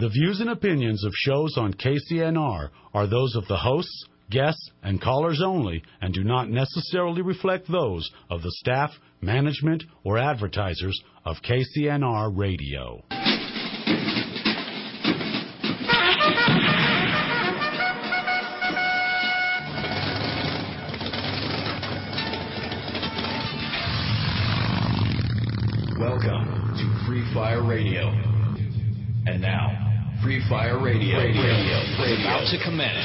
The views and opinions of shows on KCNR are those of the hosts, guests, and callers only and do not necessarily reflect those of the staff, management, or advertisers of KCNR Radio. Welcome to Free Fire Radio. And now, Free Fire Radio is about to commence.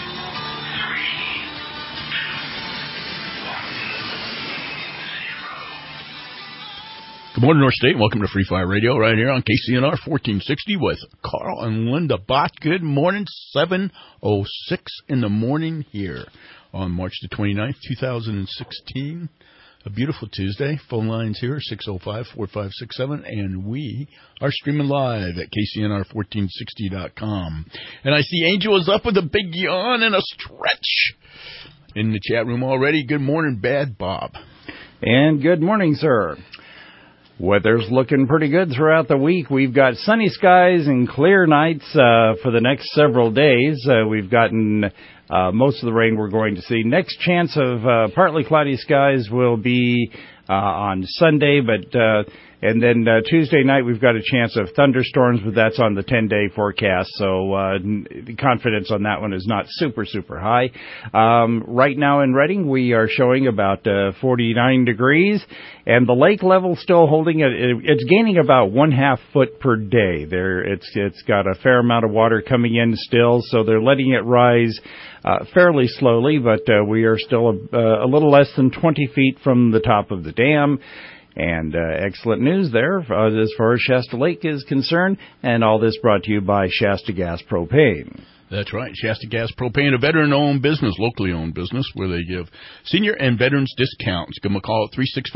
Good morning, North State. Welcome to Free Fire Radio right here on KCNR 1460 with Carl and Linda Bott. Good morning, 7:06 in the morning here on March the 29th, 2016. A beautiful Tuesday. Phone lines here, 605-4567, and we are streaming live at KCNR1460.com. And I see Angel is up with a big yawn and a stretch in the chat room already. Good morning, Bad Bob. And good morning, sir. Weather's looking pretty good throughout the week. We've got sunny skies and clear nights for the next several days. We've gotten most of the rain we're going to see. Next chance of partly cloudy skies will be on Sunday, and then Tuesday night we've got a chance of thunderstorms, but that's on the 10-day forecast, so the confidence on that one is not super high. Right now in Redding we are showing about 49 degrees, and the lake level still holding it. It's gaining about 1/2 foot per day. It's got a fair amount of water coming in still, so they're letting it rise fairly slowly, but we are still a little less than 20 feet from the top of the dam. And excellent news there as far as Shasta Lake is concerned, and all this brought to you by Shasta Gas Propane. That's right, Shasta Gas Propane, a veteran-owned business, locally owned business, where they give senior and veterans discounts. Give them a call at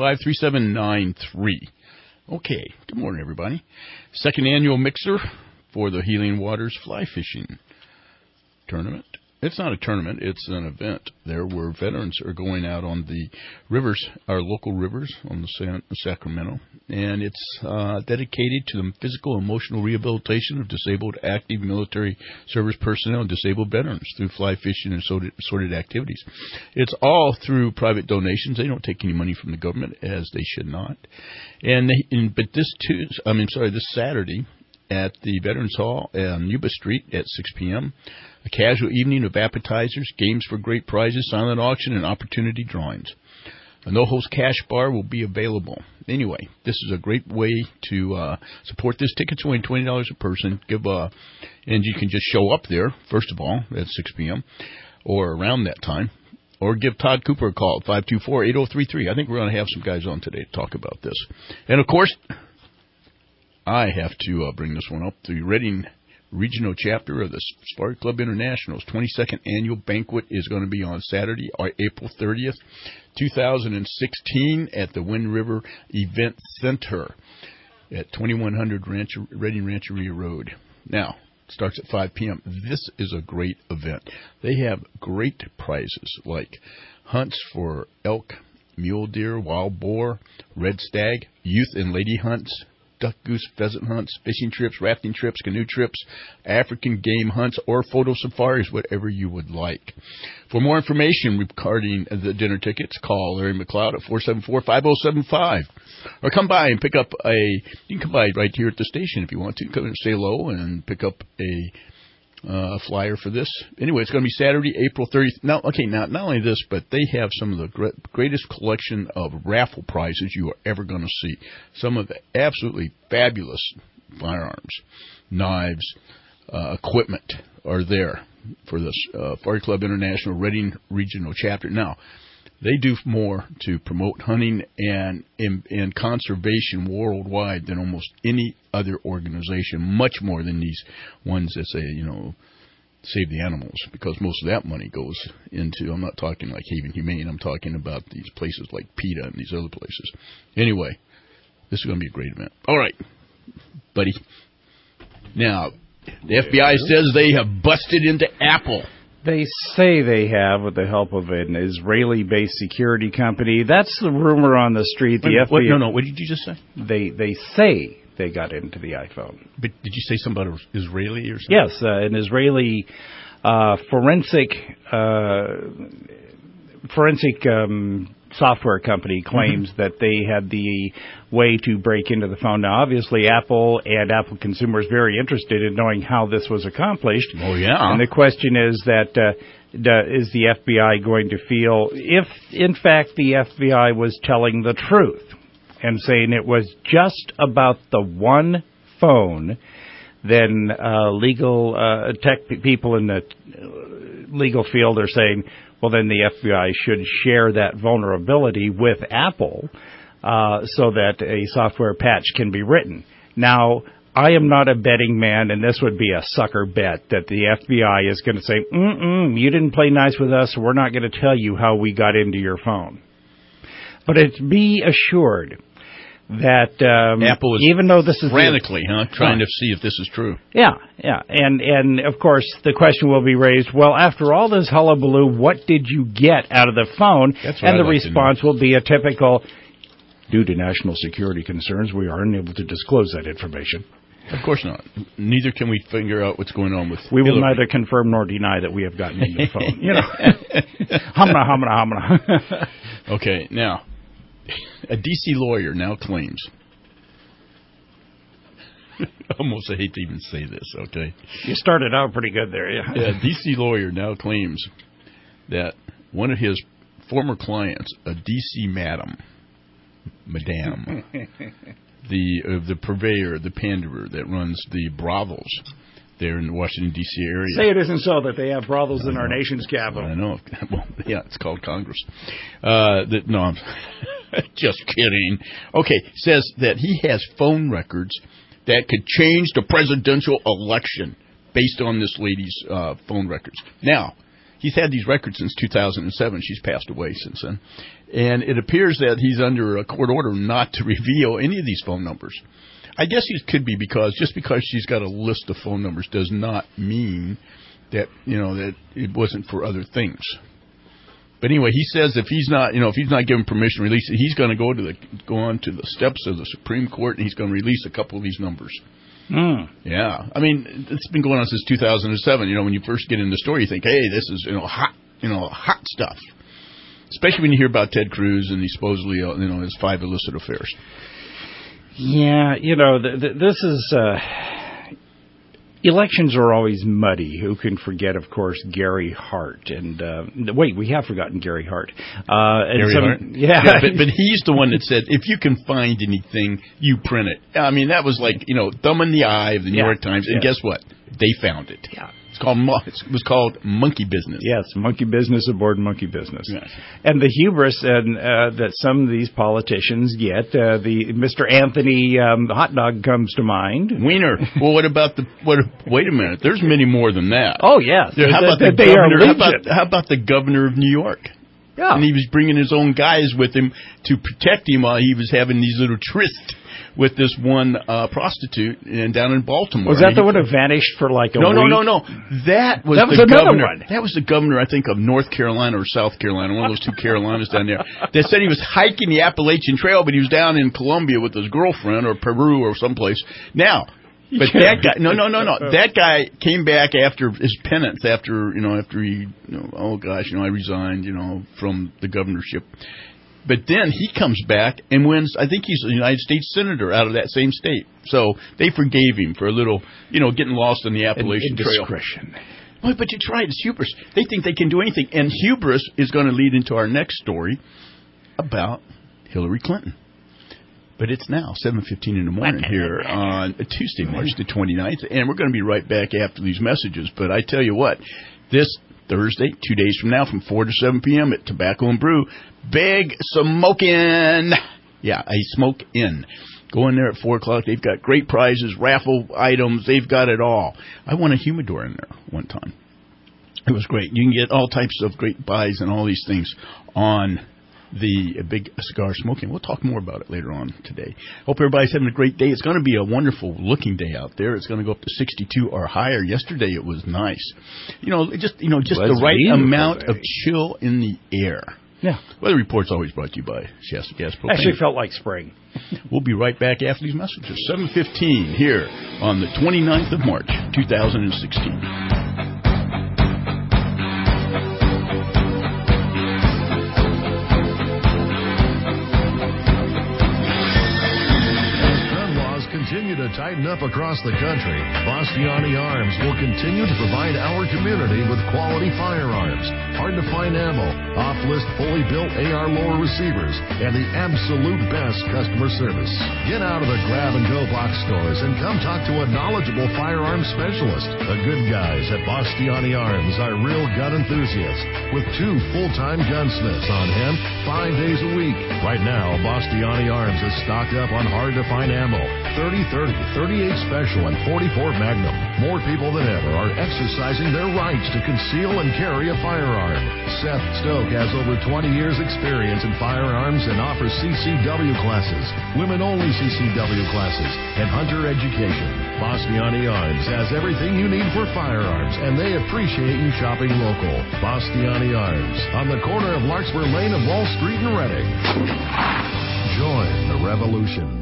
365-3793. Okay, good morning, everybody. Second annual mixer for the Healing Waters Fly Fishing Tournament. It's not a tournament, it's an event there where veterans are going out on the rivers, our local rivers on the Sacramento, and it's dedicated to the physical and emotional rehabilitation of disabled active military service personnel and disabled veterans through fly fishing and assorted activities. It's all through private donations. They don't take any money from the government, as they should not. But this Saturday at the Veterans Hall on Yuba Street at 6 p.m., a casual evening of appetizers, games for great prizes, silent auction, and opportunity drawings. A no-host cash bar will be available. Anyway, this is a great way to support this. Tickets are only $20 a person. And you can just show up there, first of all, at 6 p.m., or around that time. Or give Todd Cooper a call at 524-8033. I think we're going to have some guys on today to talk about this. And, of course, I have to bring this one up. The Redding Regional Chapter of the Spark Club International's 22nd Annual Banquet is going to be on Saturday, April 30th, 2016, at the Wind River Event Center at 2100 Redding Rancheria Road. Now, it starts at 5 p.m. This is a great event. They have great prizes like hunts for elk, mule deer, wild boar, red stag, youth and lady hunts, duck, goose, pheasant hunts, fishing trips, rafting trips, canoe trips, African game hunts, or photo safaris, whatever you would like. For more information regarding the dinner tickets, call Larry McLeod at 474-5075. Or come by and pick up you can come by right here at the station if you want to. Come and say hello and pick up a flyer for this. Anyway, it's going to be Saturday, April 30th. Now, not only this, but they have some of the greatest collection of raffle prizes you are ever going to see. Some of the absolutely fabulous firearms, knives, equipment are there for this Fire Club International Redding Regional Chapter. Now, they do more to promote hunting and conservation worldwide than almost any other organization, much more than these ones that say, save the animals, because most of that money goes into, I'm not talking like Haven Humane, I'm talking about these places like PETA and these other places. Anyway, this is going to be a great event. All right, buddy. Now, the FBI says they have busted into Apple. They say they have, with the help of an Israeli-based security company. That's the rumor on the street. The FBI. No. What did you just say? They say they got into the iPhone. But did you say something about Israeli or something? Yes, an Israeli forensic software company claims that they had the way to break into the phone. Now, obviously, Apple and Apple consumers very interested in knowing how this was accomplished. Oh, yeah. And the question is that is the FBI going to feel if, in fact, the FBI was telling the truth and saying it was just about the one phone, then legal tech people in the legal field are saying, well, then the FBI should share that vulnerability with Apple so that a software patch can be written. Now, I am not a betting man, and this would be a sucker bet that the FBI is going to say, you didn't play nice with us, so we're not going to tell you how we got into your phone. But be assured that Apple is even though this is frantically trying to see if this is true. Yeah, and of course the question will be raised, well, after all this hullabaloo, what did you get out of the phone? That's what and the I'd like response will be a typical, due to national security concerns, we are unable to disclose that information. Of course not. Neither can we figure out what's going on with We will Hillary. neither confirm nor deny that we have gotten into the phone. Humna. Okay, now, a D.C. lawyer now claims, almost I hate to even say this, okay? You started out pretty good there, yeah. Yeah, a D.C. lawyer now claims that one of his former clients, a D.C. madam, the purveyor, the panderer that runs the brothels there in the Washington, D.C. area. Say it isn't so that they have brothels in our nation's capital. I know. Well, yeah, it's called Congress. No, I'm just kidding. Okay, says that he has phone records that could change the presidential election based on this lady's phone records. Now, he's had these records since 2007. She's passed away since then. And it appears that he's under a court order not to reveal any of these phone numbers. I guess it could be because just because she's got a list of phone numbers does not mean that, that it wasn't for other things. But anyway, he says if he's not given permission to release it, he's going to go on to the steps of the Supreme Court and he's going to release a couple of these numbers. Yeah. I mean, it's been going on since 2007. When you first get in the story, you think, hey, this is, hot stuff. Especially when you hear about Ted Cruz and he supposedly, his 5 illicit affairs. Yeah, this is... elections are always muddy. Who can forget, of course, Gary Hart? And wait, we have forgotten Gary Hart. Gary Hart? Yeah. But he's the one that said, if you can find anything, you print it. I mean, that was like, thumb in the eye of the New York Times. And guess what? They found it. Yeah. It was called Monkey Business. Yes, Monkey Business aboard Monkey Business. Yes. And the hubris that some of these politicians get, the Mr. Anthony hot dog comes to mind. Wiener. Well, wait a minute. There's many more than that. Oh, yes. How about the governor of New York? Yeah. And he was bringing his own guys with him to protect him while he was having these little trysts with this one prostitute down in Baltimore. Was that the one who vanished for like a week? No. That was the governor. One. That was the governor, I think, of North Carolina or South Carolina, one of those 2 Carolinas down there. They said he was hiking the Appalachian Trail, but he was down in Colombia with his girlfriend or Peru or someplace. Now, but that guy, no. That guy came back after his penance, after he, I resigned, from the governorship. But then he comes back and wins. I think he's a United States senator out of that same state. So they forgave him for a little, getting lost on the Appalachian Trail. Indiscretion. Well, but you tried. It's hubris. They think they can do anything. And hubris is going to lead into our next story about Hillary Clinton. But it's now 7:15 in the morning here on Tuesday, March the 29th. And we're going to be right back after these messages. But I tell you what, this Thursday, 2 days from now, from 4 to 7 p.m. at Tobacco and Brew, Big Smokin'. Yeah, a smoke in. Go in there at 4 o'clock. They've got great prizes, raffle items. They've got it all. I won a humidor in there one time. It was great. You can get all types of great buys and all these things on the Big Cigar Smoking. We'll talk more about it later on today. Hope everybody's having a great day. It's going to be a wonderful looking day out there. It's going to go up to 62 or higher. Yesterday it was nice. Just the right amount of chill in the air. Yeah. Weather Report's always brought to you by Shasta Gas Propane. Actually felt like spring. We'll be right back after these messages. 7:15 here on the 29th of March, 2016. Continue to tighten up across the country, Bastiani Arms will continue to provide our community with quality firearms, hard-to-find ammo, off-list fully built AR lower receivers, and the absolute best customer service. Get out of the grab-and-go box stores and come talk to a knowledgeable firearms specialist. The good guys at Bastiani Arms are real gun enthusiasts with 2 full-time gunsmiths on hand 5 days a week. Right now, Bastiani Arms is stocked up on hard-to-find ammo, 30-30, 38 Special, and 44 Magnum. More people than ever are exercising their rights to conceal and carry a firearm. Seth Stoke has over 20 years' experience in firearms and offers CCW classes, women-only CCW classes, and hunter education. Bastiani Arms has everything you need for firearms, and they appreciate you shopping local. Bastiani Arms, on the corner of Larkspur Lane and Wall Street in Reading. Join the revolution.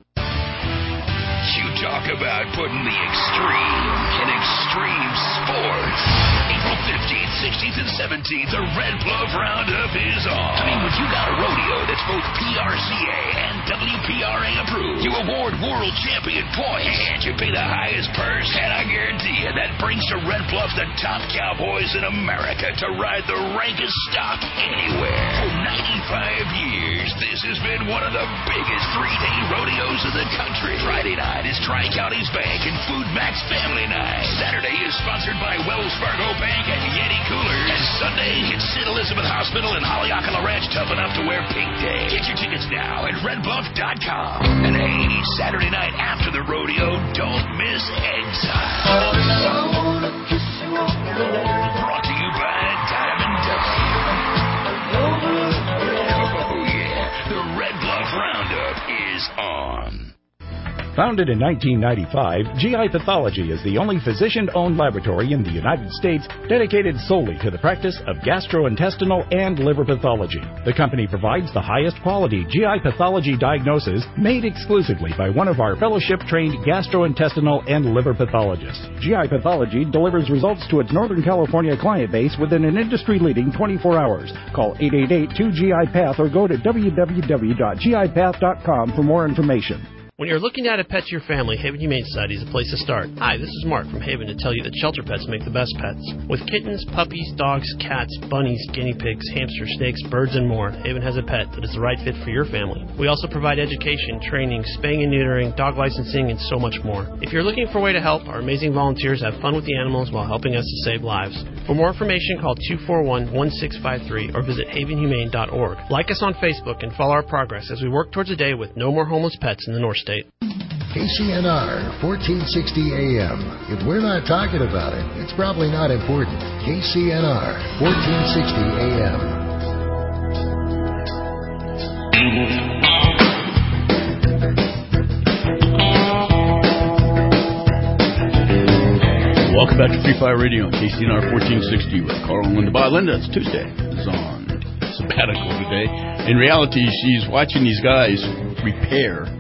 You talk about putting the extreme in extreme sports. April 15th, 16th, and 17th, the Red Bluff Roundup is on. I mean, when you got a rodeo that's both PRCA and WPRA approved, you award world champion points, and you pay the highest purse, and I guarantee you that brings to Red Bluff the top cowboys in America to ride the rankest stock anywhere. For 95 years, this has been one of the biggest 3-day rodeos in the country. Friday night is Tri-Counties Bank and Food Max Family Night. Saturday is sponsored by Wells Fargo Bank and Yeti Coolers. And Sunday, it's St. Elizabeth Hospital and Haleakala Ranch tough enough to wear pink day. Get your tickets now at redbluff.com. And hey, Saturday night after the rodeo, don't miss Exile. Brought to you by Diamond W. Oh yeah, the Red Bluff Roundup is on. Founded in 1995, GI Pathology is the only physician-owned laboratory in the United States dedicated solely to the practice of gastrointestinal and liver pathology. The company provides the highest quality GI pathology diagnosis made exclusively by one of our fellowship-trained gastrointestinal and liver pathologists. GI Pathology delivers results to its Northern California client base within an industry-leading 24 hours. Call 888-2GI-PATH or go to www.gipath.com for more information. When you're looking to add a pet to your family, Haven Humane Society is a place to start. Hi, this is Mark from Haven to tell you that shelter pets make the best pets. With kittens, puppies, dogs, cats, bunnies, guinea pigs, hamsters, snakes, birds, and more, Haven has a pet that is the right fit for your family. We also provide education, training, spaying and neutering, dog licensing, and so much more. If you're looking for a way to help, our amazing volunteers have fun with the animals while helping us to save lives. For more information, call 241-1653 or visit havenhumane.org. Like us on Facebook and follow our progress as we work towards a day with no more homeless pets in the North State. KCNR, 1460 AM. If we're not talking about it, it's probably not important. KCNR, 1460 AM. Welcome back to Free Fire Radio on KCNR 1460 with Carl and Linda. Linda, it's Tuesday. It's on sabbatical today. In reality, she's watching these guys repair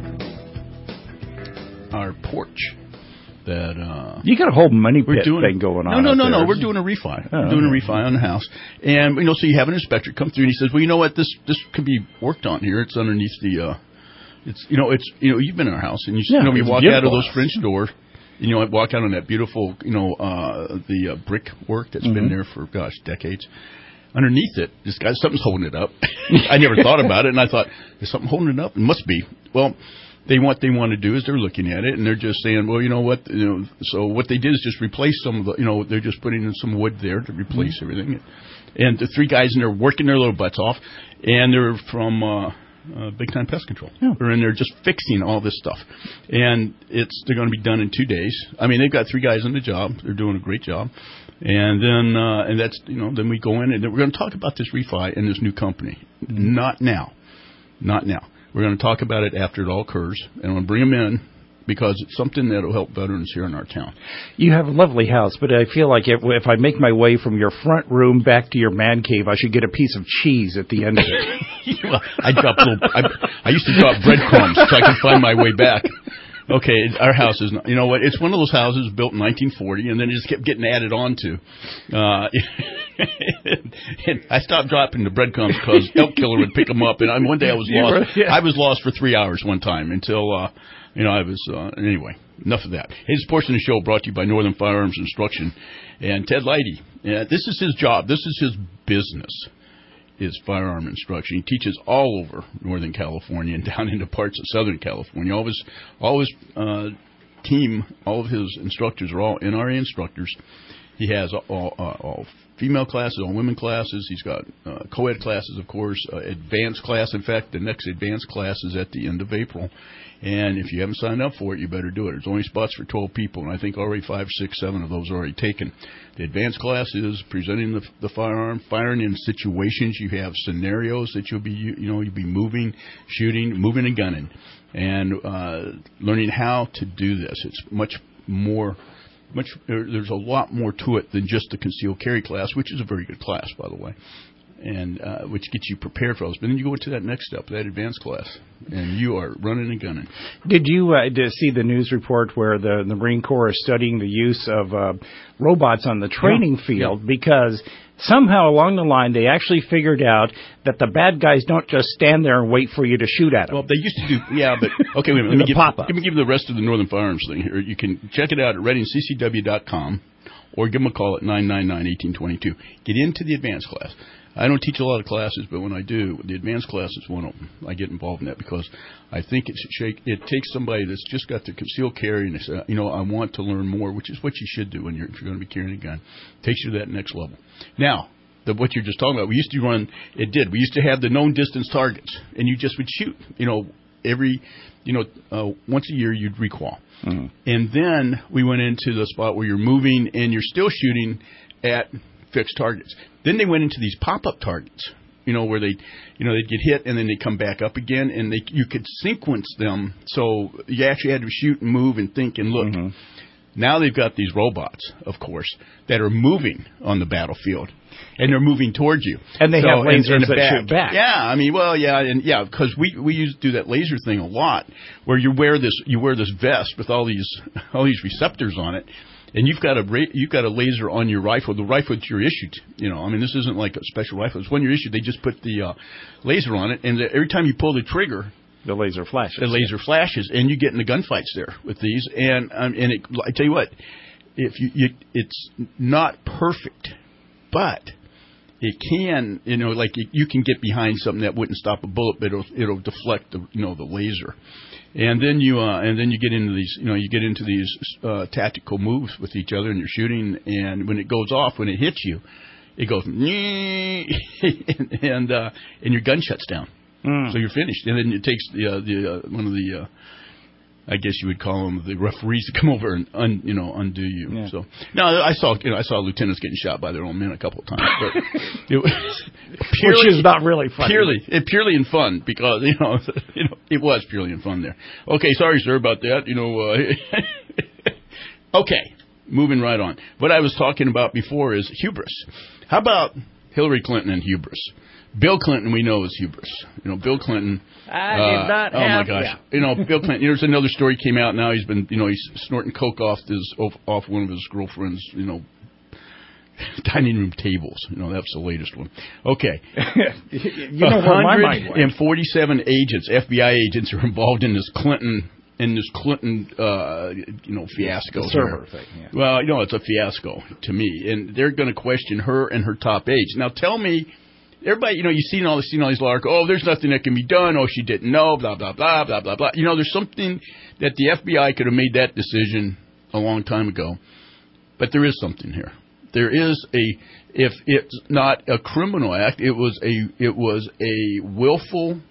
our porch that you got a whole money pit thing going on. No. We're doing a refi. We're doing a refi on the house, and so you have an inspector come through and he says, well, you know what, this could be worked on here. It's underneath the you've been in our house and you walk out of those French doors. Walk out on that beautiful the brick work that's been there for decades. Underneath it, something's holding it up. I never thought about it, and I thought, is something holding it up? It must be. Well, what they want to do is they're looking at it and they're just saying, well, you know what, so what they did is just replace some of the, they're just putting in some wood there to replace everything. And the 3 guys in there working their little butts off, and they're from Big Time Pest Control. Yeah. They're in there just fixing all this stuff, and they're going to be done in 2 days. I mean, they've got 3 guys on the job. They're doing a great job. And then that's then we go in and we're going to talk about this refi and this new company. Not now. We're going to talk about it after it all occurs, and I'm going to bring them in because it's something that will help veterans here in our town. You have a lovely house, but I feel like if I make my way from your front room back to your man cave, I should get a piece of cheese at the end of it. Well, I used to drop breadcrumbs so I could find my way back. Okay, our house is not, you know what, it's one of those houses built in 1940, and then it just kept getting added on to. And I stopped dropping the breadcrumbs because Elk Killer would pick them up, and one day I was lost. I was lost for 3 hours one time until, I was, anyway, enough of that. Hey, this portion of the show brought to you by Northern Firearms Instruction and Ted Leidy. This is his job. This is his business. Is firearm instruction. He teaches all over Northern California and down into parts of Southern California. All his team, all of his instructors are all NRA instructors. He has all female classes, all women classes. He's got co-ed classes, of course, advanced class. In fact, the next advanced class is at the end of April. And if you haven't signed up for it, you better do it. There's only spots for 12 people, and I think already 5, 6, 7 of those are already taken. The advanced class is presenting the firearm, firing in situations. You have scenarios that you'll be moving, shooting, moving and gunning, and learning how to do this. It's there's a lot more to it than just the concealed carry class, which is a very good class, by the way, and which gets you prepared for those. But then you go into that next step, that advanced class, and you are running and gunning. Did you see the news report where the Marine Corps is studying the use of robots on the training field because somehow along the line they actually figured out that the bad guys don't just stand there and wait for you to shoot at them. Well, they used to do, but okay, wait a minute. Let me give you the rest of the Northern Firearms thing here. You can check it out at ReadingCCW.com or give them a call at 999-1822. Get into the advanced class. I don't teach a lot of classes, but when I do, the advanced class is one of them. I get involved in that because I think it takes somebody that's just got the concealed carry and they say, I want to learn more, which is what you should do if you're going to be carrying a gun. It takes you to that next level. Now, what you're just talking about, we used to have the known distance targets, and you just would shoot, every, once a year you'd requal. Mm-hmm. And then we went into the spot where you're moving and you're still shooting at fixed targets. Then they went into these pop-up targets, where they'd get hit and then they come back up again, and you could sequence them so you actually had to shoot and move and think and look. Mm-hmm. Now they've got these robots, of course, that are moving on the battlefield, and they're moving towards you. And they have lasers that shoot back. Yeah, because we used to do that laser thing a lot, where you wear this vest with all these receptors on it. And you've got a laser on your rifle. The rifle that you're issued, this isn't like a special rifle. It's when you're issued, they just put the laser on it, and every time you pull the trigger, the laser flashes. And you get into gunfights there with these. And I tell you what, it's not perfect, but it can, you can get behind something that wouldn't stop a bullet, but it'll deflect the laser. And then you get into these tactical moves with each other, and you're shooting, and when it goes off, when it hits you, it goes and your gun shuts down. So you're finished. And then it takes one of the I guess you would call them the referees to come over and undo you. Yeah. So now I saw lieutenants getting shot by their own men a couple of times, but it was purely, which is not really fun. Purely in fun because it was purely in fun there. Okay, sorry sir about that. Okay, moving right on. What I was talking about before is hubris. How about Hillary Clinton and hubris? Bill Clinton, we know, is hubris. Bill Clinton. I did not have. Oh my gosh. Yeah. Bill Clinton. There's another story came out now. He's been, he's snorting coke off one of his girlfriend's, dining room tables. That's the latest one. Okay. Where my mind went. 147 agents, FBI agents, are involved in this Clinton. Fiasco. The server thing. Yeah. Well, it's a fiasco to me, and they're going to question her and her top aides. Now, tell me. Everybody, you've seen all these articles. Oh, there's nothing that can be done. Oh, she didn't know. Blah blah blah blah blah blah. There's something that the FBI could have made that decision a long time ago, but there is something here. There is if it's not a criminal act, it was a willful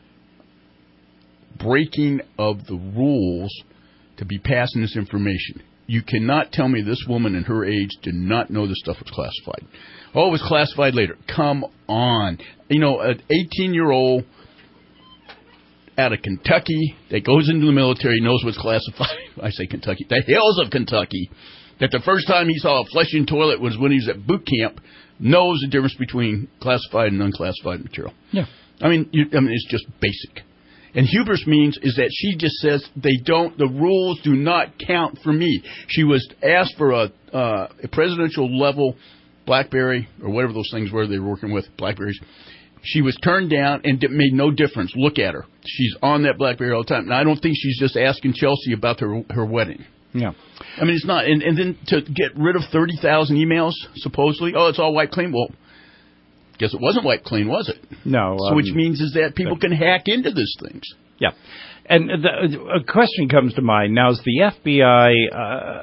breaking of the rules to be passing this information. You cannot tell me this woman and her age did not know this stuff was classified. Oh, it was classified later. Come on. An 18-year-old out of Kentucky that goes into the military, knows what's classified. I say Kentucky. The hills of Kentucky. That the first time he saw a flushing toilet was when he was at boot camp, knows the difference between classified and unclassified material. Yeah. I mean, it's just basic. And hubris means is that she just says the rules do not count for me. She was asked for a presidential level BlackBerry or whatever those things were they were working with, BlackBerries. She was turned down and it made no difference. Look at her. She's on that BlackBerry all the time. And I don't think she's just asking Chelsea about her wedding. Yeah. I mean, it's not. And then to get rid of 30,000 emails, supposedly, it's all wiped clean. Well, guess it wasn't wiped clean, was it? No. So which means is that people can hack into these things. Yeah. And a question comes to mind. Now, is the FBI,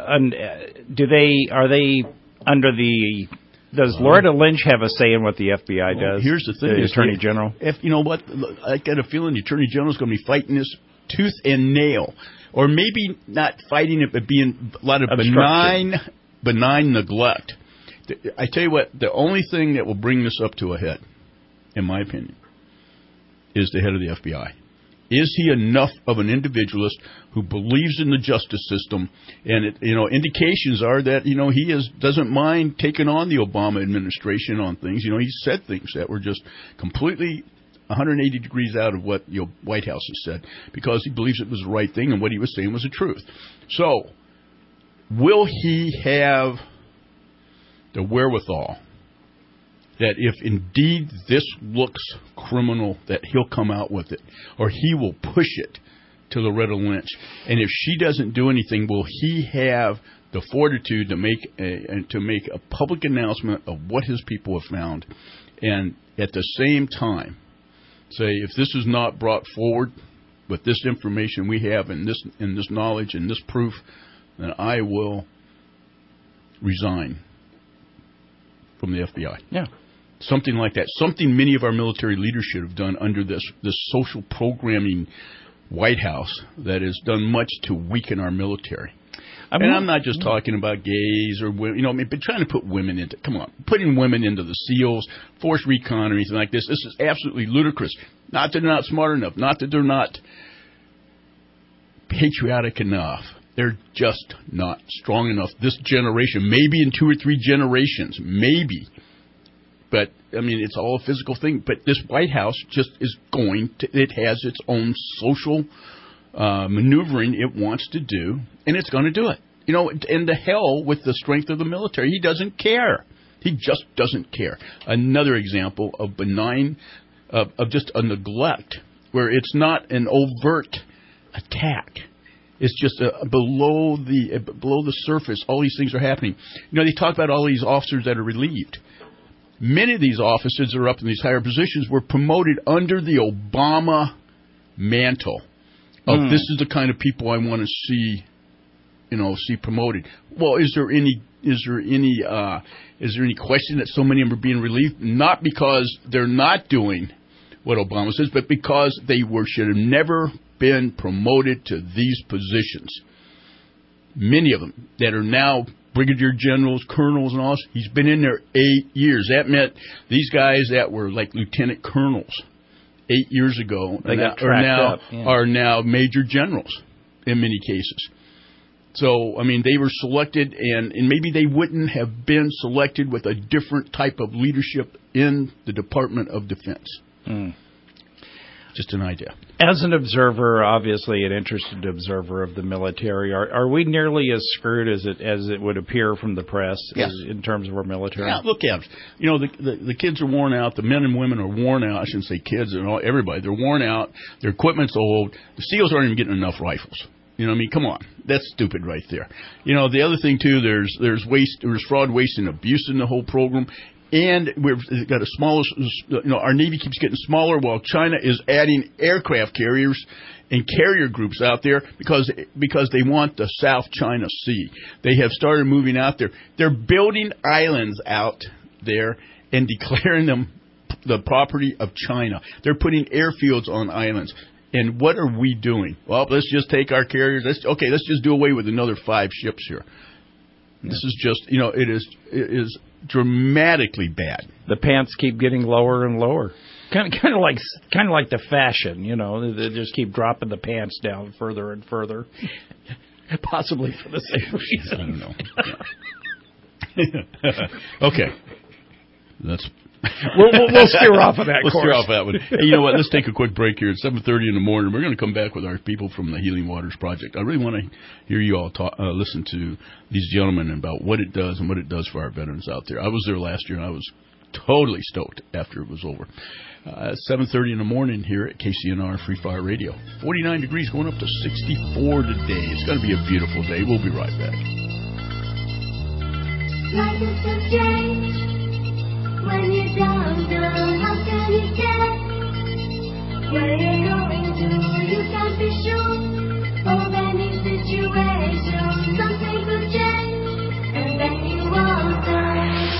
are they under the... Does Loretta Lynch have a say in what the FBI does? Here's the thing. The Attorney General? You know what? I got a feeling the Attorney General is going to be fighting this tooth and nail. Or maybe not fighting it, but being a lot of benign neglect. I tell you what, the only thing that will bring this up to a head, in my opinion, is the head of the FBI. Is he enough of an individualist who believes in the justice system? And indications are that he doesn't mind taking on the Obama administration on things. He said things that were just completely 180 degrees out of what the White House has said because he believes it was the right thing and what he was saying was the truth. So, will he have the wherewithal that if indeed this looks criminal, that he'll come out with it, or he will push it to Loretta Lynch? And if she doesn't do anything, will he have the fortitude to make a public announcement of what his people have found, and at the same time say, if this is not brought forward with this information we have and this knowledge and this proof, then I will resign from the FBI. Yeah. Something like that. Something many of our military leaders should have done under this social programming White House that has done much to weaken our military. I'm not just talking about gays or women, but trying to put women into, putting women into the SEALs, force recon or anything like this. This is absolutely ludicrous. Not that they're not smart enough. Not that they're not patriotic enough. They're just not strong enough. This generation, maybe in 2 or 3 generations, maybe. But, it's all a physical thing. But this White House just is it has its own social maneuvering it wants to do, and it's going to do it. And the hell with the strength of the military. He doesn't care. He just doesn't care. Another example of of just a neglect, where it's not an overt attack. It's just below the surface. All these things are happening. They talk about all these officers that are relieved. Many of these officers that are up in these higher positions were promoted under the Obama mantle of this is the kind of people I want to see promoted. Well, is there any question that so many of them are being relieved? Not because they're not doing what Obama says, but because they should have never been promoted to these positions. Many of them that are now brigadier generals, colonels, and all this, he's been in there 8 years. That meant these guys that were like lieutenant colonels 8 years ago are now major generals in many cases. So, they were selected, and maybe they wouldn't have been selected with a different type of leadership in the Department of Defense. Just an idea. As an observer, obviously an interested observer of the military, are we nearly as screwed as it would appear from the press in terms of our military? Yeah, look at it. The kids are worn out. The men and women are worn out. I shouldn't say kids and everybody. They're worn out. Their equipment's old. The SEALs aren't even getting enough rifles. Come on. That's stupid right there. The other thing, too, there's fraud, waste, and abuse in the whole program. And we've got our Navy keeps getting smaller while China is adding aircraft carriers and carrier groups out there because they want the South China Sea. They have started moving out there. They're building islands out there and declaring them the property of China. They're putting airfields on islands. And what are we doing? Well, let's just take our carriers. Let's just do away with another 5 ships here. Yeah. This is just, it is dramatically bad. The pants keep getting lower and lower. Kind of like the fashion, you know. They just keep dropping the pants down further and further, possibly for the same reason. I don't know. Okay, that's. We'll steer off of that. We'll steer off that one. Hey, you know what? Let's take a quick break here. It's 7:30 in the morning. We're going to come back with our people from the Healing Waters Project. I really want to hear you all listen to these gentlemen about what it does and what it does for our veterans out there. I was there last year, and I was totally stoked after it was over. 7:30 in the morning here at KCNR Free Fire Radio. 49 degrees going up to 64 today. It's going to be a beautiful day. We'll be right back. Life is so strange. When you don't know, how can you get? Where you're going to, you can't be sure. Of any situation, something could change, and then you won't die.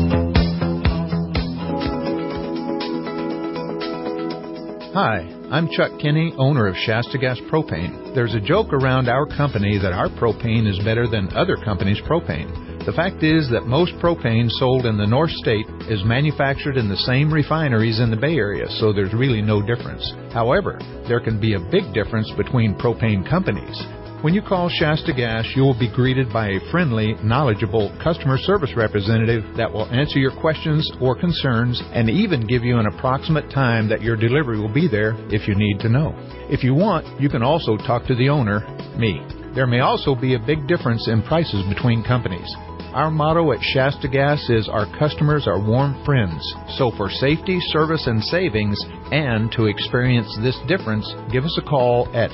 Hi, I'm Chuck Kinney, owner of Shasta Gas Propane. There's a joke around our company that our propane is better than other companies' propane. The fact is that most propane sold in the North State is manufactured in the same refineries in the Bay Area, so there's really no difference. However, there can be a big difference between propane companies. When you call Shasta Gas, you will be greeted by a friendly, knowledgeable customer service representative that will answer your questions or concerns and even give you an approximate time that your delivery will be there if you need to know. If you want, you can also talk to the owner, me. There may also be a big difference in prices between companies. Our motto at Shasta Gas is our customers are warm friends. So for safety, service, and savings, and to experience this difference, give us a call at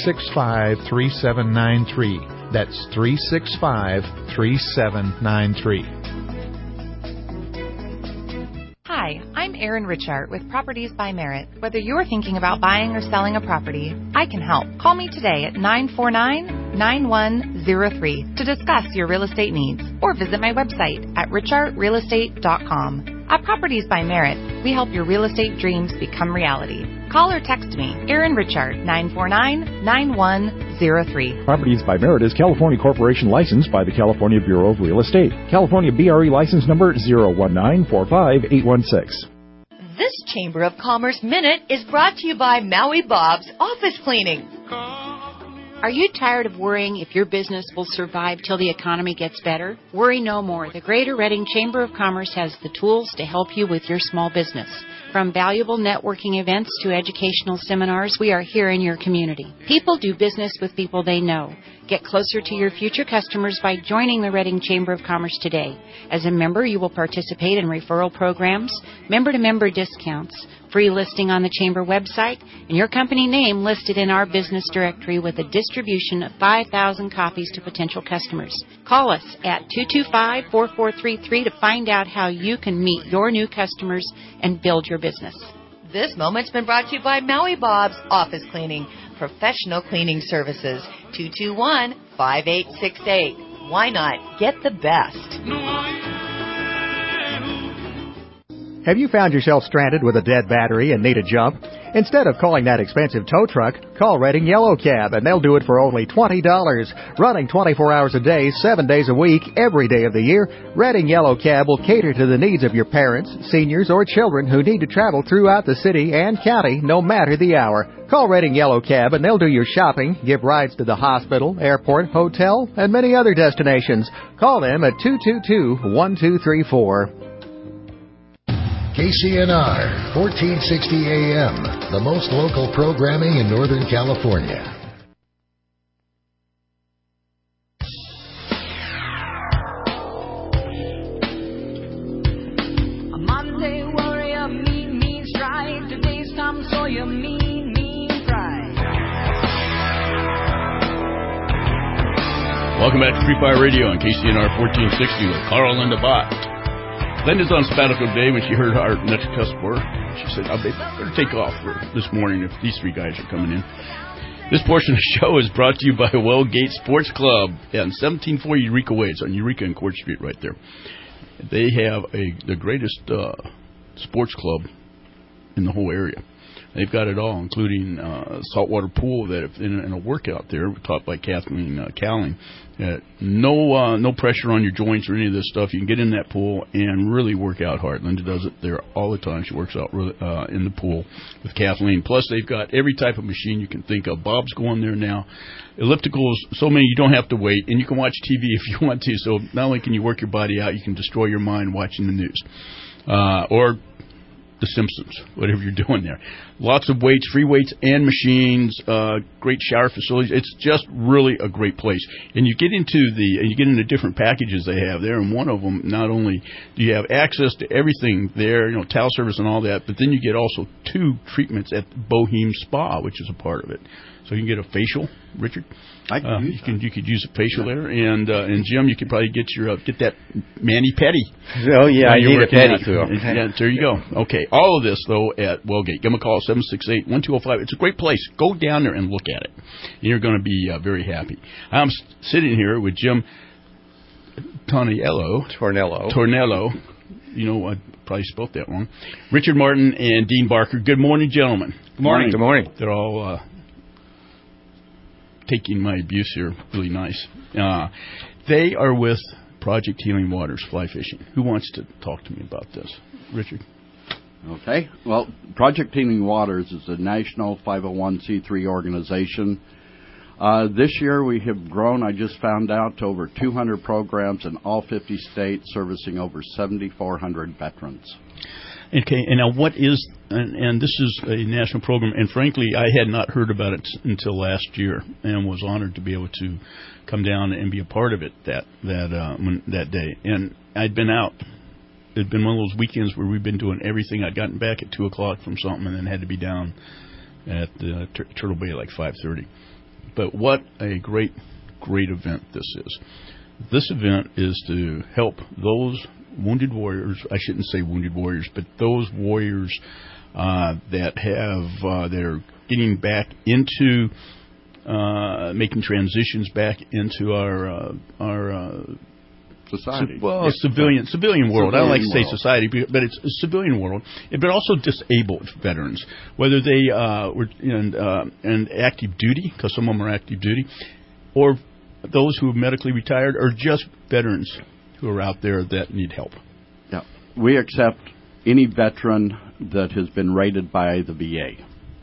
365-3793. That's 365-3793. Hi, I'm Erin Richard with Properties by Merit. Whether you're thinking about buying or selling a property, I can help. Call me today at 949-9103 to discuss your real estate needs, or visit my website at richartrealestate.com. At Properties by Merit, we help your real estate dreams become reality. Call or text me, Erin Richard, 949-9103. Properties by Merit is California Corporation licensed by the California Bureau of Real Estate. California BRE license number 019-45816. This Chamber of Commerce Minute is brought to you by Maui Bob's Office Cleaning. Are you tired of worrying if your business will survive till the economy gets better? Worry no more. The Greater Reading Chamber of Commerce has the tools to help you with your small business. From valuable networking events to educational seminars, we are here in your community. People do business with people they know. Get closer to your future customers by joining the Reading Chamber of Commerce today. As a member, you will participate in referral programs, member-to-member discounts, free listing on the Chamber website, and your company name listed in our business directory with a distribution of 5,000 copies to potential customers. Call us at 225-4433 to find out how you can meet your new customers and build your business. This moment's been brought to you by Maui Bob's Office Cleaning, professional cleaning services, 221-5868. Why not? Get the best. Have you found yourself stranded with a dead battery and need a jump? Instead of calling that expensive tow truck, call Reading Yellow Cab, and they'll do it for only $20. Running 24 hours a day, 7 days a week, every day of the year, Reading Yellow Cab will cater to the needs of your parents, seniors, or children who need to travel throughout the city and county, no matter the hour. Call Reading Yellow Cab, and they'll do your shopping, give rides to the hospital, airport, hotel, and many other destinations. Call them at 222-1234. KCNR, 1460 AM, the most local programming in Northern California. A Monday warrior, mean strike. Today's Tom Sawyer, mean pride. Welcome back to Free Fire Radio on KCNR 1460 with Carl and the Bot. Linda's on sabbatical day when she heard our next customer. She said, "I better take off for this morning if these three guys are coming in." This portion of the show is brought to you by Wellgate Sports Club and 1740 Eureka Way. It's on Eureka and Court Street right there. They have the greatest sports club in the whole area. They've got it all, including saltwater pool that in a workout there, taught by Kathleen Cowling. No pressure on your joints or any of this stuff. You can get in that pool and really work out hard. Linda does it there all the time. She works out really, in the pool with Kathleen. Plus, they've got every type of machine you can think of. Bob's going there now. Ellipticals, so many you don't have to wait, and you can watch TV if you want to. So not only can you work your body out, you can destroy your mind watching the news. Or The Simpsons, whatever you're doing there. Lots of weights, free weights and machines, great shower facilities. It's just really a great place. And you get into different packages they have there, and one of them, not only do you have access to everything there, towel service and all that, but then you get also 2 treatments at Bohem Spa, which is a part of it. So you can get a facial, Richard. You could use a facial there, and Jim, you could probably get that mani-pedi. Oh yeah, I need a pedi too. Yeah, there you go. Okay, all of this though at Wellgate. Give them a call 768-1205. It's a great place. Go down there and look at it. You're going to be very happy. I'm sitting here with Jim Tornello. I probably spelled that wrong. Richard Martin and Dean Barker. Good morning, gentlemen. Good morning. Good morning. They're all taking my abuse here really nice. They are with Project Healing Waters Fly Fishing. Who wants to talk to me about this? Richard? Okay. Well, Project Healing Waters is a national 501c3 organization. This year we have grown, I just found out, to over 200 programs in all 50 states, servicing over 7,400 veterans. Okay, and now what is, and this is a national program, and frankly, I had not heard about it until last year, and was honored to be able to come down and be a part of it that day. And I'd been out. It'd been one of those weekends where we've been doing everything. I'd gotten back at 2 o'clock from something, and then had to be down at Turtle Bay at like 5:30. But what a great event this is. This event is to help those wounded warriors, I shouldn't say wounded warriors, but those warriors that are getting back into making transitions back into our society. Civilian world. I don't like to say society, but it's a civilian world. But also disabled veterans, whether they were in active duty, because some of them are active duty, or those who are medically retired, or just veterans who are out there that need help. Yeah, we accept any veteran that has been rated by the VA.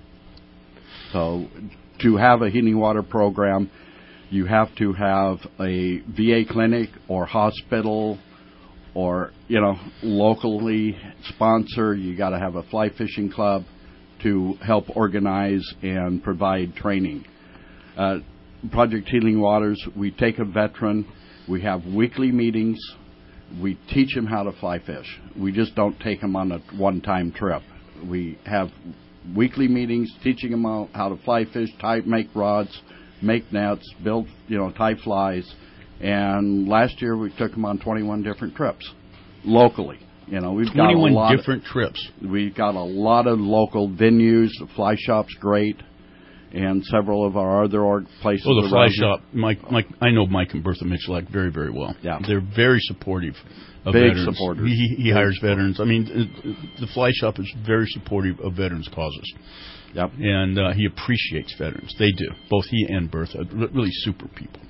So to have a healing water program, you have to have a VA clinic or hospital or, locally sponsor. You got to have a fly fishing club to help organize and provide training. Project Healing Waters, we take a veteran. We have weekly meetings. We teach them how to fly fish. We just don't take them on a one-time trip. We have weekly meetings teaching them how to fly fish, make rods, make nets, build, tie flies. And last year we took them on 21 different trips locally. We've got 21 different trips. We've got a lot of local venues. The fly shop's great. And several of our other places. Oh, the fly shop. I know Mike and Bertha Mitchell very, very well. Yeah. They're very supportive of Big veterans. Supporters. He hires veterans. I mean, the fly shop is very supportive of veterans' causes. Yep. And he appreciates veterans. They do. Both he and Bertha. Really super people.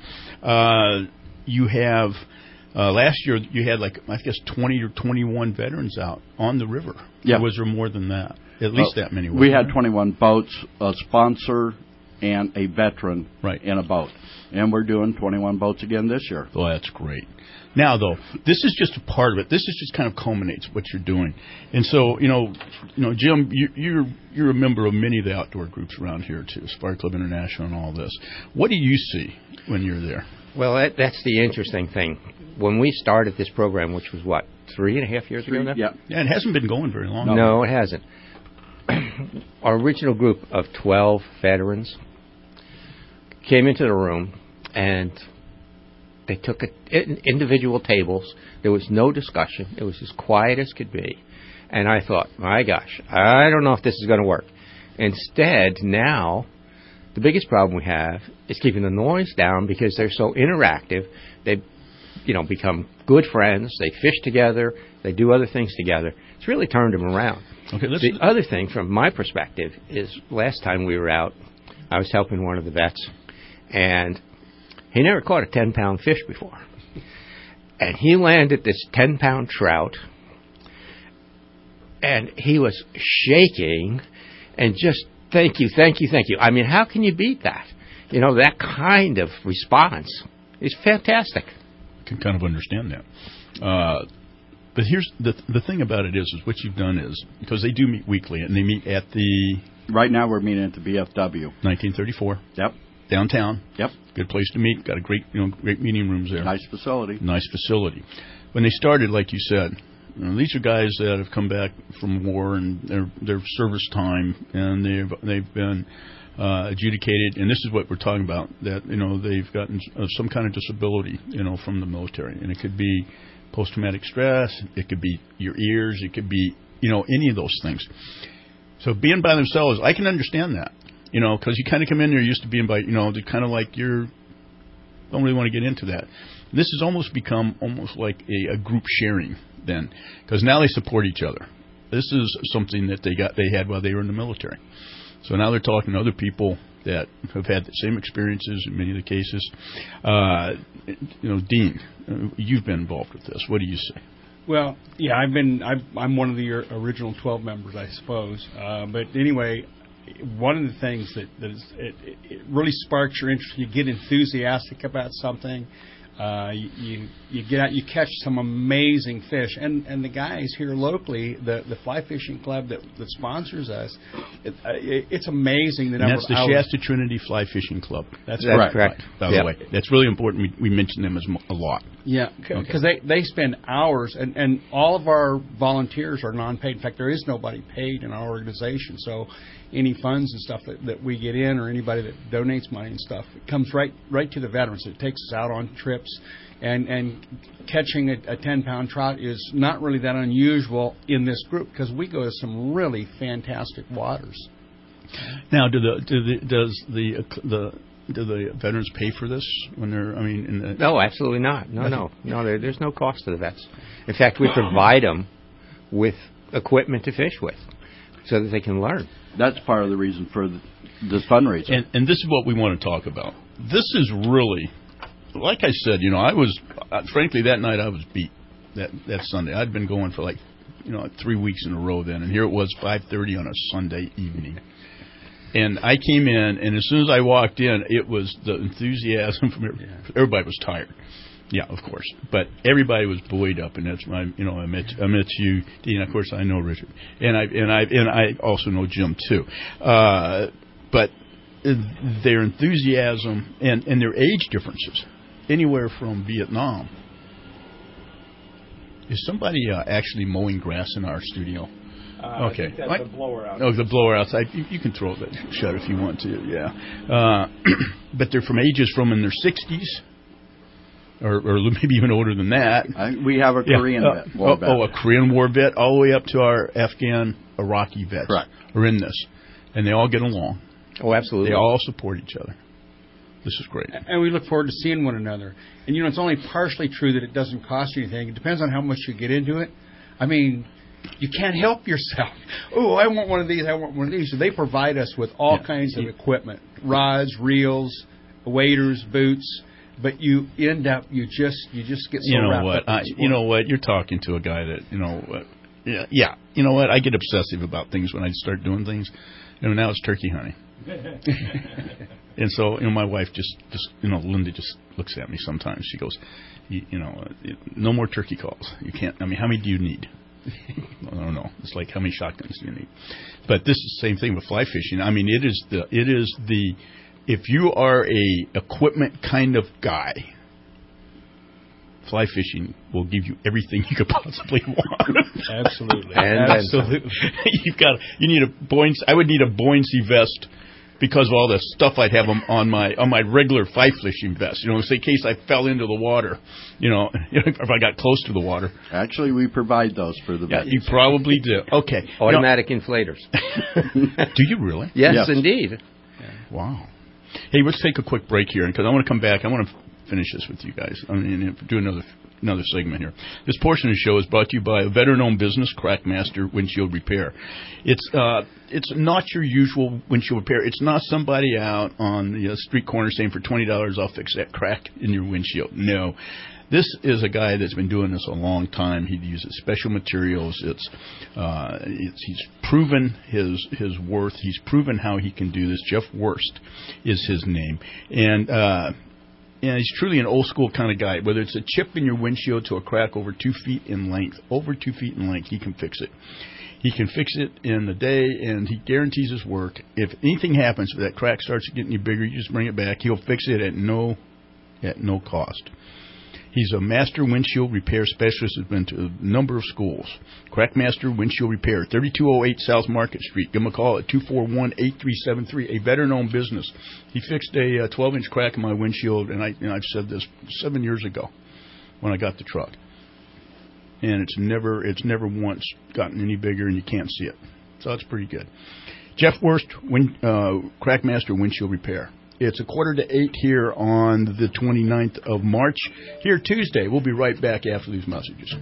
You have, last year, you had 20 or 21 veterans out on the river. Yeah. Or was there more than that? At least that many. We had 21 boats, a sponsor, and a veteran in a boat. And we're doing 21 boats again this year. Oh, that's great. Now, though, this is just a part of it. This is just kind of culminates what you're doing. And so, Jim, you're a member of many of the outdoor groups around here, too, Spark Club International and all this. What do you see when you're there? Well, that's the interesting thing. When we started this program, which was, 3.5 years ago now? Yeah. Yeah, it hasn't been going very long. No, it hasn't. Our original group of 12 veterans came into the room, and they took individual tables. There was no discussion. It was as quiet as could be. And I thought, my gosh, I don't know if this is going to work. Instead, now, the biggest problem we have is keeping the noise down because they're so interactive. They become good friends. They fish together. They do other things together. It's really turned them around. Okay, the other thing, from my perspective, is last time we were out, I was helping one of the vets, and he never caught a 10-pound fish before. And he landed this 10-pound trout, and he was shaking and just, thank you. I mean, how can you beat that? That kind of response is fantastic. I can kind of understand that. But here's the thing about it is what you've done is, because they do meet weekly, and they meet at the... Right now we're meeting at the BFW. 1934. Yep. Downtown. Yep. Good place to meet. Got a great meeting rooms there. Nice facility. When they started, like you said, these are guys that have come back from war and their service time, and they've been adjudicated. And this is what we're talking about, that they've gotten some kind of disability, from the military, and it could be post-traumatic stress, it could be your ears, it could be any of those things. So being by themselves, I can understand that, because you kind of come in there used to being by, they're kind of like don't really want to get into that. This has almost become like a group sharing then, because now they support each other. This is something that they had while they were in the military. So now they're talking to other people that have had the same experiences in many of the cases. Dean, you've been involved with this. What do you say? Well, yeah, I'm one of the original 12 members, I suppose. But anyway, one of the things that it really sparks your interest. You get enthusiastic about something. You get out, you catch some amazing fish, and the guys here locally, the fly fishing club that sponsors us, it's amazing the number. And that's the Shasta Trinity Fly Fishing Club. That's correct. By the way, that's really important. We mention them a lot. Yeah, because they spend hours, and all of our volunteers are non-paid. In fact, there is nobody paid in our organization, so any funds and stuff that we get in, or anybody that donates money and stuff, it comes right to the veterans. It takes us out on trips, and catching a 10-pound trout is not really that unusual in this group, because we go to some really fantastic waters. Now, do the veterans pay for this when they're? No, absolutely not. No. There's no cost to the vets. In fact, we provide them with equipment to fish with, so that they can learn. That's part of the reason for this fundraiser. And this is what we want to talk about. This is really, like I said, I was, frankly, that night I was beat, that Sunday. I'd been going for 3 weeks in a row then, and here it was 5:30 on a Sunday evening. And I came in, and as soon as I walked in, it was the enthusiasm from everybody was tired. Yeah, of course. But everybody was buoyed up, and that's why I met you, Dean. Of course, I know Richard, and I also know Jim too. But their enthusiasm and their age differences, anywhere from Vietnam. Is somebody actually mowing grass in our studio? Okay. I think that's the blower outside. Oh, the blower outside. You can throw that shut if you want to. Yeah. But they're from ages from in their 60s. Or maybe even older than that. We have a Korean war vet. A Korean war vet, all the way up to our Afghan, Iraqi vets. Correct. Are in this. And they all get along. Oh, absolutely. They all support each other. This is great. And we look forward to seeing one another. And, it's only partially true that it doesn't cost you anything. It depends on how much you get into it. You can't help yourself. Oh, I want one of these, I want one of these. So they provide us with all kinds of equipment. Rods, reels, waders, boots. But you end up, you just get so wrapped up. You know what? You're talking to a guy that, Yeah. You know what? I get obsessive about things when I start doing things. Now it's turkey hunting. And so, my wife just Linda just looks at me sometimes. She goes, no more turkey calls. You can't. How many do you need? I don't know. It's like, how many shotguns do you need? But this is the same thing with fly fishing. It is the if you are a equipment kind of guy, fly fishing will give you everything you could possibly want. Absolutely. Absolutely. You need I would need a buoyancy vest because of all the stuff I'd have on my regular fly fishing vest. In case I fell into the water, if I got close to the water. Actually, we provide those for the vets. Yeah, you probably do. Okay. Automatic inflators. Do you really? Yes, indeed. Yeah. Wow. Hey, let's take a quick break here, because I want to come back. I want to finish this with you guys. I mean, do another segment here. This portion of the show is brought to you by a veteran-owned business, Crackmaster Windshield Repair. It's not your usual windshield repair. It's not somebody out on the street corner saying for $20 I'll fix that crack in your windshield. No. This is a guy that's been doing this a long time. He uses special materials. He's proven his worth. He's proven how he can do this. Jeff Worst is his name, and he's truly an old school kind of guy. Whether it's a chip in your windshield to a crack over 2 feet in length, he can fix it. He can fix it in a day, and he guarantees his work. If anything happens, if that crack starts getting any bigger, you just bring it back. He'll fix it at no cost. He's a master windshield repair specialist. Has been to a number of schools. Crackmaster Windshield Repair, 3208 South Market Street. Give him a call at 241-8373. A veteran-owned business. He fixed a 12-inch crack in my windshield, and I've said this 7 years ago when I got the truck. And it's never once gotten any bigger, and you can't see it. So it's pretty good. Jeff Worst, Crackmaster Windshield Repair. It's 7:45 here on the 29th of March. Here Tuesday. We'll be right back after these messages.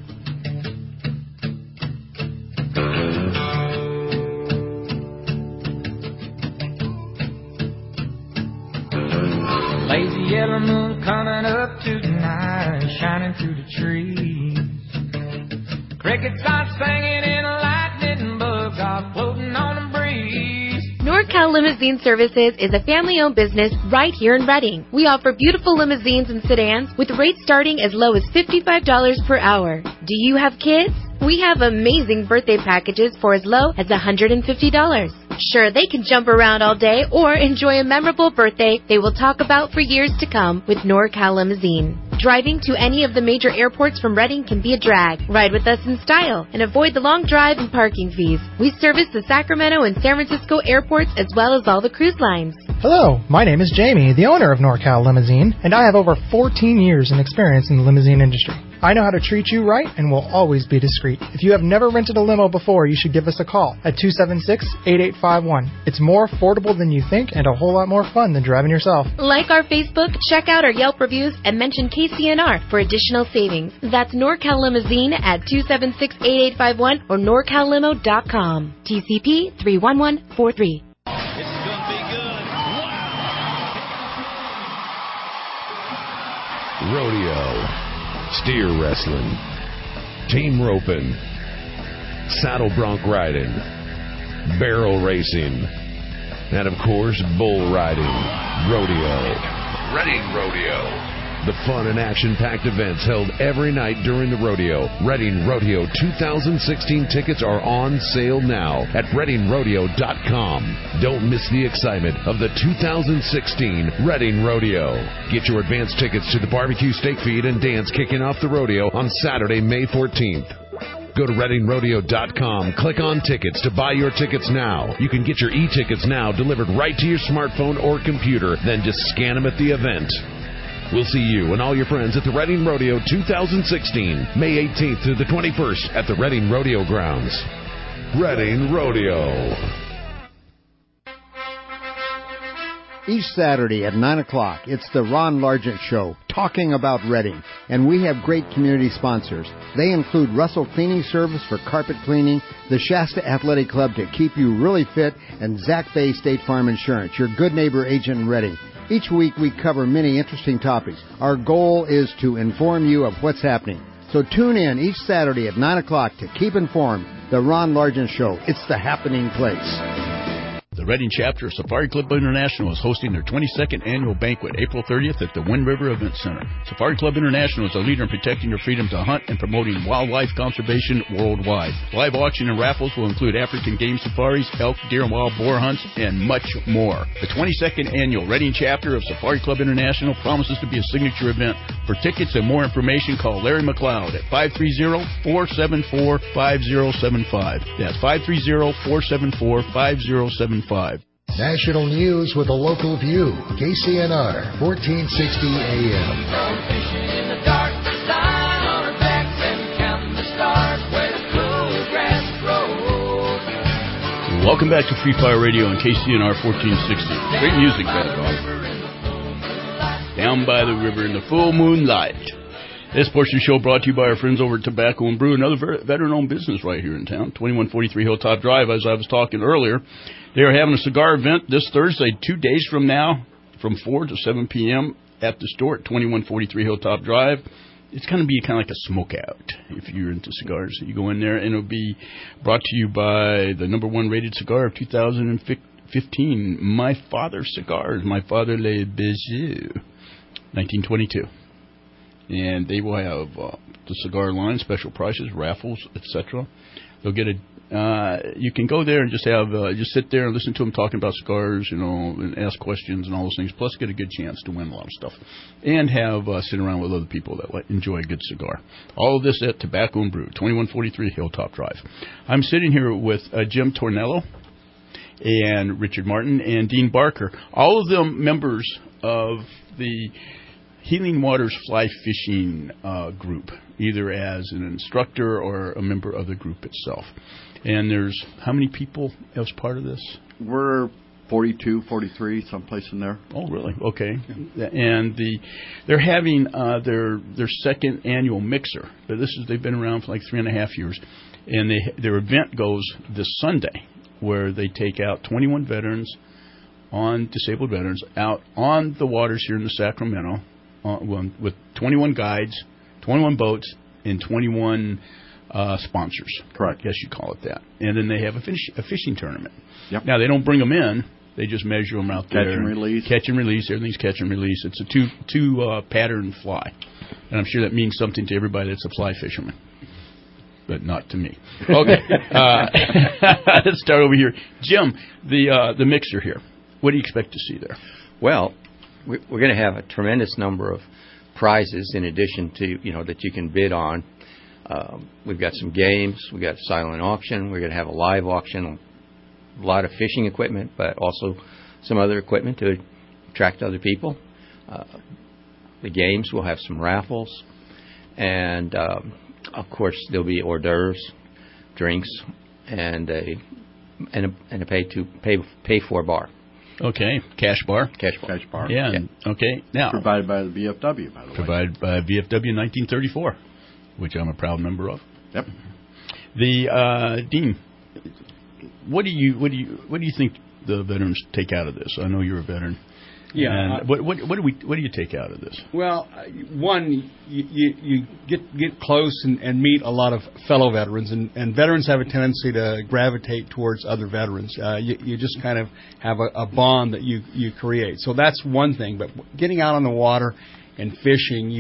Lazy yellow moon coming up tonight, shining through the trees. Crickets are singing and lightning bugs are floating on the breeze. NorCal Limousine Services is a family-owned business right here in Reading. We offer beautiful limousines and sedans with rates starting as low as $55 per hour. Do you have kids? We have amazing birthday packages for as low as $150. Sure, they can jump around all day or enjoy a memorable birthday they will talk about for years to come with NorCal Limousine. Driving to any of the major airports from Reading can be a drag. Ride with us in style and avoid the long drive and parking fees. We service the Sacramento and San Francisco airports as well as all the cruise lines. Hello, my name is Jamie, the owner of NorCal Limousine, and I have over 14 years in experience in the limousine industry. I know how to treat you right and will always be discreet. If you have never rented a limo before, you should give us a call at 276-8851. It's more affordable than you think and a whole lot more fun than driving yourself. Like our Facebook, check out our Yelp reviews, and mention KCNR for additional savings. That's NorCal Limousine at 276-8851 or norcallimo.com. TCP 31143. Rodeo, steer wrestling, team roping, saddle bronc riding, barrel racing, and of course, bull riding. Rodeo. Reading Rodeo. The fun and action-packed events held every night during the rodeo. Reading Rodeo 2016 tickets are on sale now at ReadingRodeo.com. Don't miss the excitement of the 2016 Reading Rodeo. Get your advance tickets to the barbecue, steak feed, and dance kicking off the rodeo on Saturday, May 14th. Go to ReadingRodeo.com, click on tickets to buy your tickets now. You can get your e-tickets now delivered right to your smartphone or computer, then just scan them at the event. We'll see you and all your friends at the Reading Rodeo 2016, May 18th through the 21st at the Reading Rodeo Grounds. Reading Rodeo. Each Saturday at 9 o'clock, it's the Ron Largent Show, talking about Reading. And we have great community sponsors. They include Russell Cleaning Service for carpet cleaning, the Shasta Athletic Club to keep you really fit, and Zach Bay State Farm Insurance, your good neighbor agent in Reading. Each week we cover many interesting topics. Our goal is to inform you of what's happening. So tune in each Saturday at 9 o'clock to keep informed. The Ron Largent Show. It's the happening place. The Reading chapter of Safari Club International is hosting their 22nd annual banquet April 30th at the Wind River Event Center. Safari Club International is a leader in protecting your freedom to hunt and promoting wildlife conservation worldwide. Live auction and raffles will include African game safaris, elk, deer, and wild boar hunts, and much more. The 22nd annual Reading chapter of Safari Club International promises to be a signature event. For tickets and more information, call Larry McLeod at 530-474-5075. That's 530-474-5075. National news with a local view. KCNR, 1460 AM. Welcome back to Free Fire Radio on KCNR 1460. Great music, Beth. down by the river in the full moonlight. This portion of the show brought to you by our friends over at Tobacco and Brew, another veteran-owned business right here in town, 2143 Hilltop Drive. As I was talking earlier, they are having a cigar event this Thursday, 2 days from now, from 4 to 7 p.m. at the store at 2143 Hilltop Drive. It's going to be kind of like a smoke out if you're into cigars. You go in there, and it'll be brought to you by the number one rated cigar of 2015, My Father Cigars, My Father Le Bijou, 1922. And they will have the cigar line, special prices, raffles, etc. They'll get you can go there and just sit there and listen to them talking about cigars, and ask questions and all those things. Plus, get a good chance to win a lot of stuff, and have sit around with other people that enjoy a good cigar. All of this at Tobacco and Brew, 2143 Hilltop Drive. I'm sitting here with Jim Tornello and Richard Martin and Dean Barker, all of them members of the Healing Waters Fly Fishing group, either as an instructor or a member of the group itself. And there's how many people as part of this? We're 42, 43, someplace in there. Oh, really? Okay. Yeah. And they're having their second annual mixer. They've been around for like 3.5 years, and their event goes this Sunday, where they take out 21 veterans, disabled veterans, out on the waters here in the Sacramento. With 21 guides, 21 boats, and 21 sponsors. Correct. I guess you call it that. And then they have a fishing tournament. Yep. Now, they don't bring them in. They just measure them out there. Catch and release. Catch and release. Everything's catch and release. It's a two pattern fly. And I'm sure that means something to everybody that's a fly fisherman. But not to me. Okay. Let's start over here. Jim, the mixer here. What do you expect to see there? Well, we're going to have a tremendous number of prizes in addition to, that you can bid on. We've got some games. We've got a silent auction. We're going to have a live auction, a lot of fishing equipment, but also some other equipment to attract other people. The games, we'll have some raffles. And, of course, there'll be hors d'oeuvres, drinks, and a pay-for bar. Okay, cash bar. Cash bar. Yeah. Okay. Now, provided by the VFW, by the way. Provided by VFW 1934, which I'm a proud member of. Yep. The Dean, what do you think the veterans take out of this? I know you're a veteran. Yeah. And what do you take out of this? Well, one, you get close and meet a lot of fellow veterans, and veterans have a tendency to gravitate towards other veterans. You just kind of have a bond that you create. So that's one thing. But getting out on the water and fishing,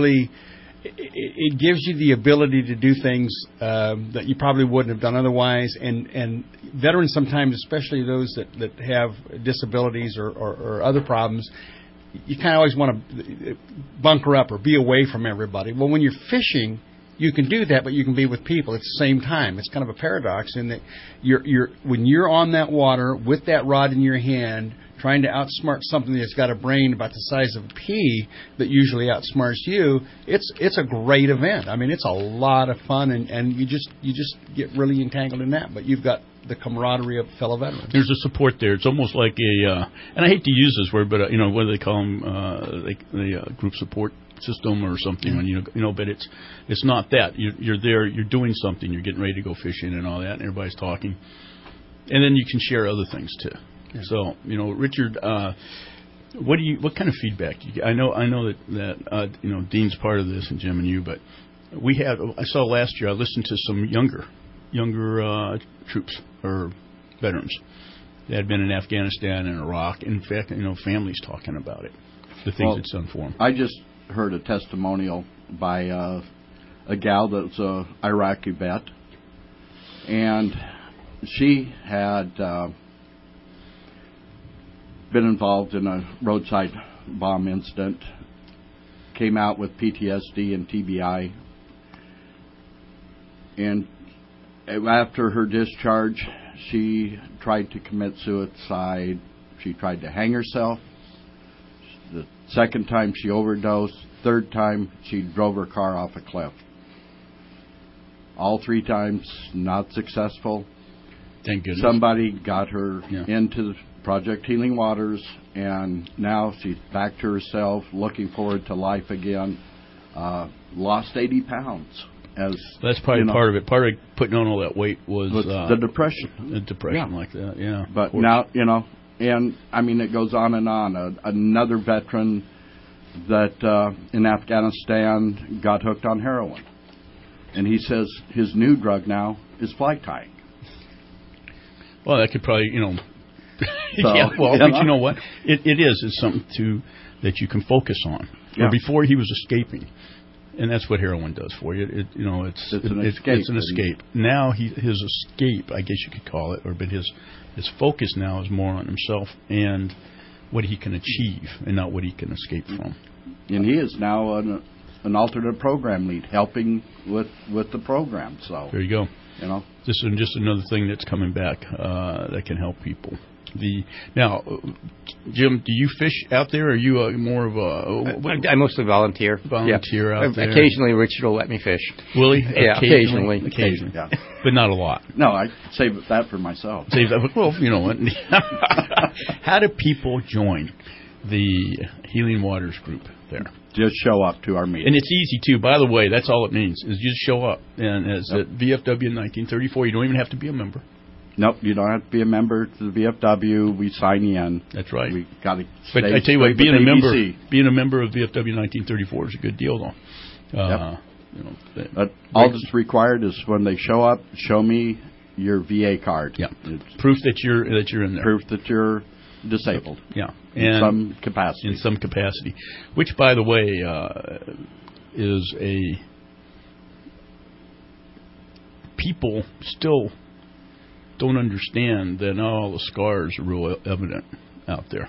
it gives you the ability to do things that you probably wouldn't have done otherwise. And veterans sometimes, especially those that have disabilities or other problems, you kind of always want to bunker up or be away from everybody. Well, when you're fishing, you can do that, but you can be with people at the same time. It's kind of a paradox in that when you're on that water with that rod in your hand, trying to outsmart something that's got a brain about the size of a pea that usually outsmarts you, it's a great event. I mean, it's a lot of fun, and you just get really entangled in that. But you've got the camaraderie of fellow veterans. There's a support there. It's almost like and I hate to use this word, but what do they call them? The group support system or something. When but it's not that. You're there. You're doing something. You're getting ready to go fishing and all that, and everybody's talking, and then you can share other things too. Yeah. So, Richard, what kind of feedback do you get? I know that Dean's part of this, and Jim and you, but I saw last year, I listened to some younger troops or veterans that had been in Afghanistan and Iraq. In fact, families talking about it, the things it's done for them. I just heard a testimonial by a gal that's a Iraqi vet, and she had been involved in a roadside bomb incident, came out with PTSD and TBI, and after her discharge, she tried to commit suicide. She tried to hang herself. The second time she overdosed. Third time she drove her car off a cliff. All 3 times not successful. Thank goodness. Somebody got her into Project Healing Waters, and now she's back to herself, looking forward to life again. Lost 80 pounds. That's probably part of it. Part of putting on all that weight was the depression. The depression like that, yeah. But now, and I mean, it goes on and on. Another veteran that in Afghanistan got hooked on heroin. And he says his new drug now is fly tying. Well, that could probably, So, yeah, well, but you know what? It is. It's something that you can focus on. Yeah. Before he was escaping, and that's what heroin does for you. It's an escape. It's an escape. Now his escape, I guess you could call it, but his focus now is more on himself and what he can achieve, and not what he can escape from. And he is now an alternate program lead, helping with the program. So there you go. This is just another thing that's coming back that can help people. Now, Jim, do you fish out there? Or are you more of a? I mostly volunteer. Volunteer out there. Occasionally, Richard will let me fish. Will he? Yeah, occasionally. Yeah. But not a lot. No, I save that for myself. Save that. Well, you know what? How do people join the Healing Waters group there? Just show up to our meeting. And it's easy, too. By the way, that's all it means, is just show up. And it's at VFW 1934. You don't even have to be a member. Nope, you don't have to be a member to the VFW. We sign you in. That's right. We got to. But I tell you what, being a member of VFW 1934 is a good deal, though. But all that's required is when they show up, show me your VA card. Yeah, proof that you're in there. Proof that you're disabled. Yeah, in some capacity. In some capacity, which, by the way, is a people still don't understand that not all the scars are real evident out there,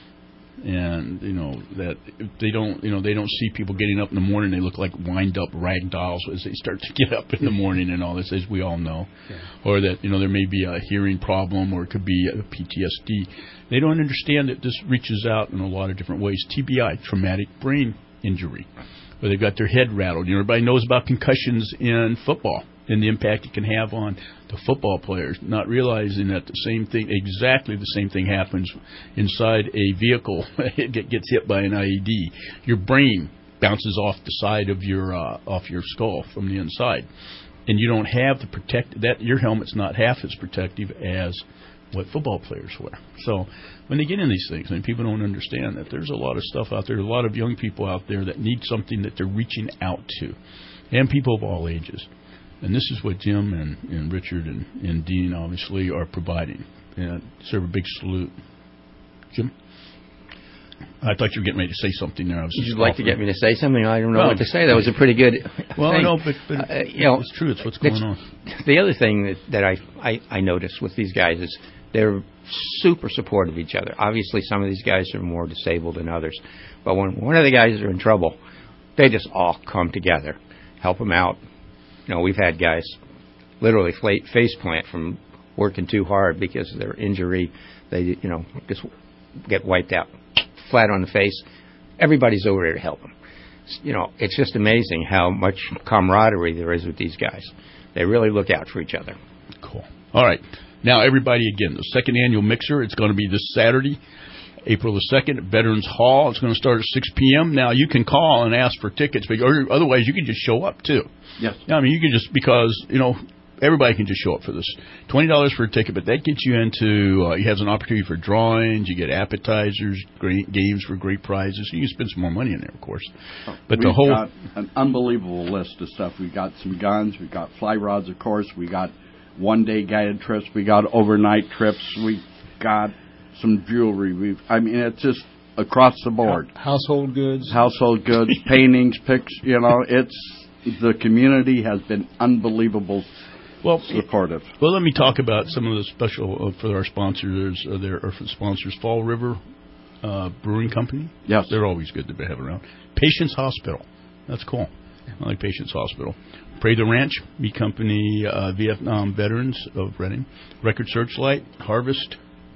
and that they don't see people getting up in the morning. They look like wind up rag dolls as they start to get up in the morning and all this, as we all know, or that there may be a hearing problem or it could be a PTSD. They don't understand that this reaches out in a lot of different ways. TBI, traumatic brain injury, where they've got their head rattled. Everybody knows about concussions in football and the impact it can have on the football players, not realizing that exactly the same thing happens inside a vehicle. It gets hit by an IED. Your brain bounces off the side of your skull from the inside, and you don't have your helmet's not half as protective as what football players wear. So when they get in these things, and people don't understand that there's a lot of stuff out there, a lot of young people out there that need something that they're reaching out to, and people of all ages. And this is what Jim and Richard and Dean obviously are providing. And serve a big salute. Jim? I thought you were getting ready to say something there. You'd like to get me to say something? I don't know what to say. That was a pretty good thing. No, but it's true. It's what's going on. The other thing that I noticed with these guys is they're super supportive of each other. Obviously, some of these guys are more disabled than others. But when one of the guys are in trouble, they just all come together, help them out. We've had guys literally face plant from working too hard because of their injury. They, just get wiped out flat on the face. Everybody's over there to help them. It's just amazing how much camaraderie there is with these guys. They really look out for each other. Cool. All right. Now, everybody, again, the second annual Mixer, it's going to be this Saturday, April the 2nd, at Veterans Hall. It's going to start at 6 p.m. Now, you can call and ask for tickets, but otherwise you can just show up, too. Yes. I mean, you can just, because, everybody can just show up for this. $20 for a ticket, but that gets you into, you have an opportunity for drawings, you get appetizers, great games for great prizes. You can spend some more money in there, of course. But we've got an unbelievable list of stuff. We've got some guns, we've got fly rods, of course, we got one-day guided trips, we got overnight trips, we got some jewelry. It's just across the board. Household goods, paintings, pictures. The community has been unbelievable. Supportive. Well, let me talk about some of the special for our sponsors. Sponsors, Fall River Brewing Company. Yes, they're always good to have around. Patience Hospital. That's cool. I like Patience Hospital. Pray the Ranch, Meat Company, Vietnam Veterans of Reading, Record Searchlight, Harvest.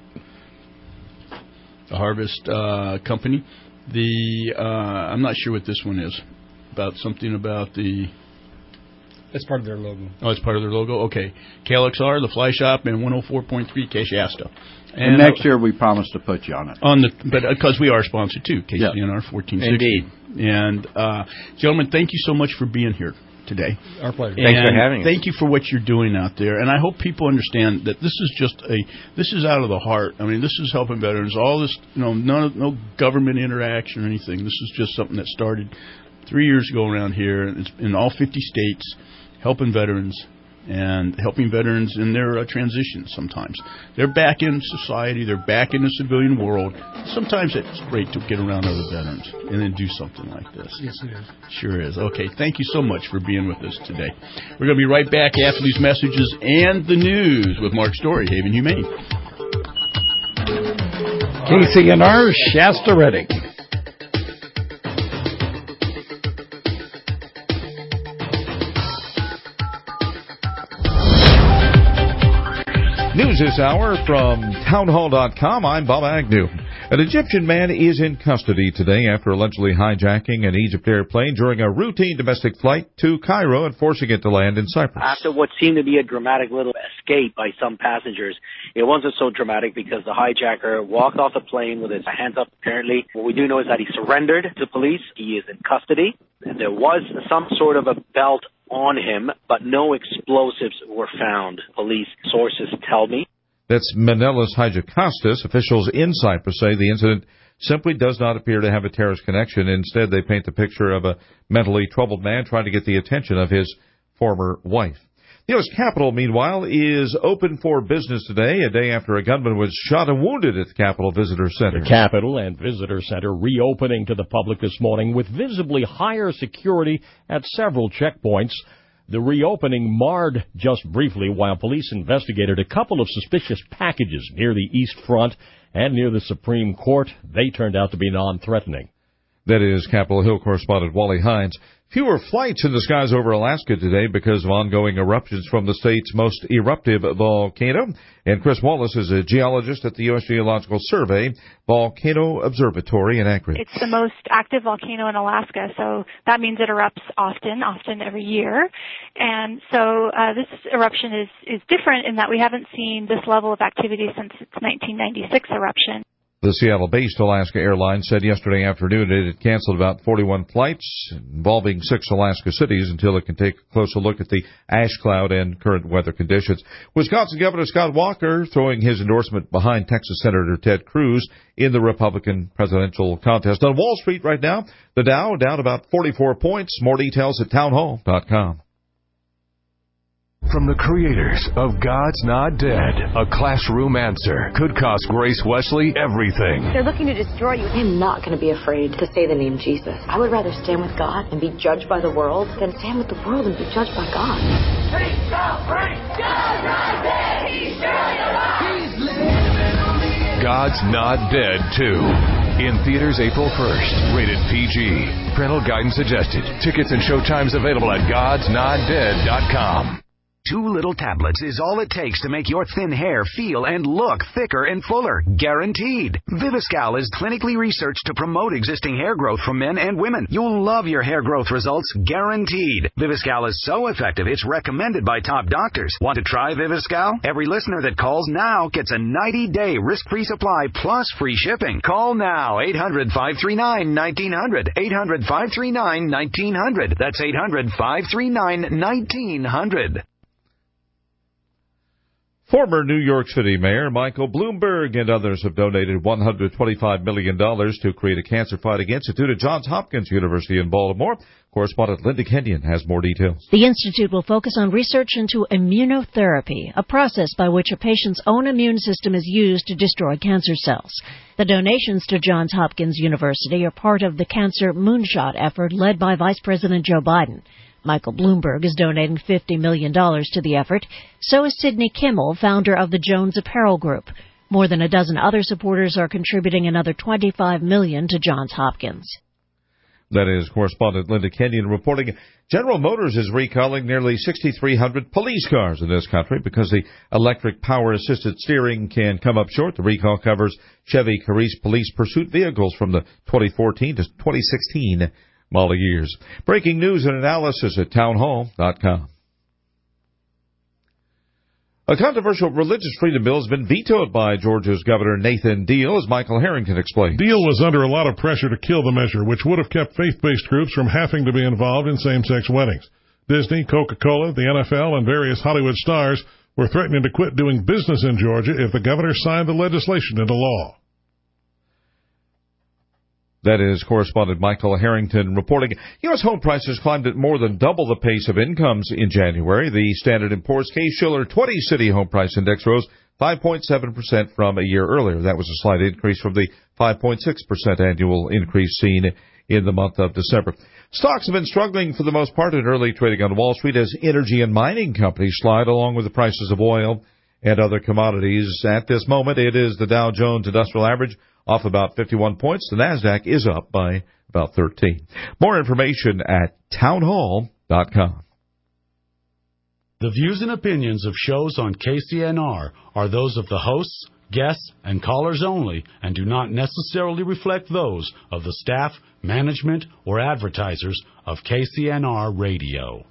The Harvest Company. I'm not sure what this one is. Something about the That's part of their logo. Oh, it's part of their logo? Okay. KLXR, the Fly Shop, and 104.3 KSHASTA. And next year we promise to put you on it. But because we are sponsored too, KCNR 1460. Indeed. And gentlemen, thank you so much for being here today. Our pleasure. Thanks for having us. Thank you for what you're doing out there. And I hope people understand that this is out of the heart. I mean, this is helping veterans. All this, no government interaction or anything. This is just something that started 3 years ago around here. And it's in all 50 states, helping veterans and helping veterans in their transitions sometimes. They're back in society. They're back in the civilian world. Sometimes it's great to get around other veterans and then do something like this. Yes, it is. Sure is. Okay, thank you so much for being with us today. We're going to be right back after these messages and the news with Mark Story, Haven Humane. KCNR, Shasta Redding. News this hour from townhall.com. I'm Bob Agnew. An Egyptian man is in custody today after allegedly hijacking an Egypt airplane during a routine domestic flight to Cairo and forcing it to land in Cyprus. After what seemed to be a dramatic little escape by some passengers, it wasn't so dramatic because the hijacker walked off the plane with his hands up apparently. What we do know is that he surrendered to police. He is in custody. And there was some sort of a belt on him, but no explosives were found, police sources tell me. That's Menelas Hydrokostas. Officials in Cyprus say the incident simply does not appear to have a terrorist connection. Instead, they paint the picture of a mentally troubled man trying to get the attention of his former wife. The U.S. Capitol, meanwhile, is open for business today, a day after a gunman was shot and wounded at the Capitol Visitor Center. The Capitol and Visitor Center reopening to the public this morning with visibly higher security at several checkpoints. The reopening marred just briefly while police investigated a couple of suspicious packages near the East Front and near the Supreme Court. They turned out to be non-threatening. That is Capitol Hill correspondent Wally Hines. Fewer flights in the skies over Alaska today because of ongoing eruptions from the state's most eruptive volcano. And Chris Wallace is a geologist at the U.S. Geological Survey Volcano Observatory in Anchorage. It's the most active volcano in Alaska, so that means it erupts often every year. And so this eruption is different in that we haven't seen this level of activity since its 1996 eruption. The Seattle-based Alaska Airlines said yesterday afternoon it had canceled about 41 flights involving 6 Alaska cities until it can take a closer look at the ash cloud and current weather conditions. Wisconsin Governor Scott Walker throwing his endorsement behind Texas Senator Ted Cruz in the Republican presidential contest. On Wall Street right now, the Dow down about 44 points. More details at townhall.com. From the creators of God's Not Dead, a classroom answer could cost Grace Wesley everything. They're looking to destroy you. I'm not going to be afraid to say the name Jesus. I would rather stand with God and be judged by the world than stand with the world and be judged by God. God's Not Dead 2. In theaters April 1st. Rated PG. Parental guidance suggested. Tickets and showtimes available at godsnotdead.com. 2 little tablets is all it takes to make your thin hair feel and look thicker and fuller. Guaranteed. Viviscal is clinically researched to promote existing hair growth from men and women. You'll love your hair growth results. Guaranteed. Viviscal is so effective, it's recommended by top doctors. Want to try Viviscal? Every listener that calls now gets a 90-day risk-free supply plus free shipping. Call now. 800-539-1900. 800-539-1900. That's 800-539-1900. Former New York City Mayor Michael Bloomberg and others have donated $125 million to create a cancer fighting institute at Johns Hopkins University in Baltimore. Correspondent Linda Kenyon has more details. The institute will focus on research into immunotherapy, a process by which a patient's own immune system is used to destroy cancer cells. The donations to Johns Hopkins University are part of the Cancer Moonshot effort led by Vice President Joe Biden. Michael Bloomberg is donating $50 million to the effort. So is Sidney Kimmel, founder of the Jones Apparel Group. More than a dozen other supporters are contributing another $25 million to Johns Hopkins. That is correspondent Linda Kenyon reporting. General Motors is recalling nearly 6,300 police cars in this country because the electric power-assisted steering can come up short. The recall covers Chevy Caprice police pursuit vehicles from the 2014 to 2016 model years. Breaking news and analysis at townhall.com. A controversial religious freedom bill has been vetoed by Georgia's Governor Nathan Deal, as Michael Harrington explained. Deal was under a lot of pressure to kill the measure, which would have kept faith-based groups from having to be involved in same-sex weddings. Disney, Coca-Cola, the NFL, and various Hollywood stars were threatening to quit doing business in Georgia if the governor signed the legislation into law. That is correspondent Michael Harrington reporting. U.S. home prices climbed at more than double the pace of incomes in January. The Standard & Poor's Case-Shiller 20-City Home Price Index rose 5.7% from a year earlier. That was a slight increase from the 5.6% annual increase seen in the month of December. Stocks have been struggling for the most part in early trading on Wall Street as energy and mining companies slide along with the prices of oil and other commodities. At this moment, it is the Dow Jones Industrial Average off about 51 points. The NASDAQ is up by about 13. More information at townhall.com. The views and opinions of shows on KCNR are those of the hosts, guests, and callers only and do not necessarily reflect those of the staff, management, or advertisers of KCNR Radio.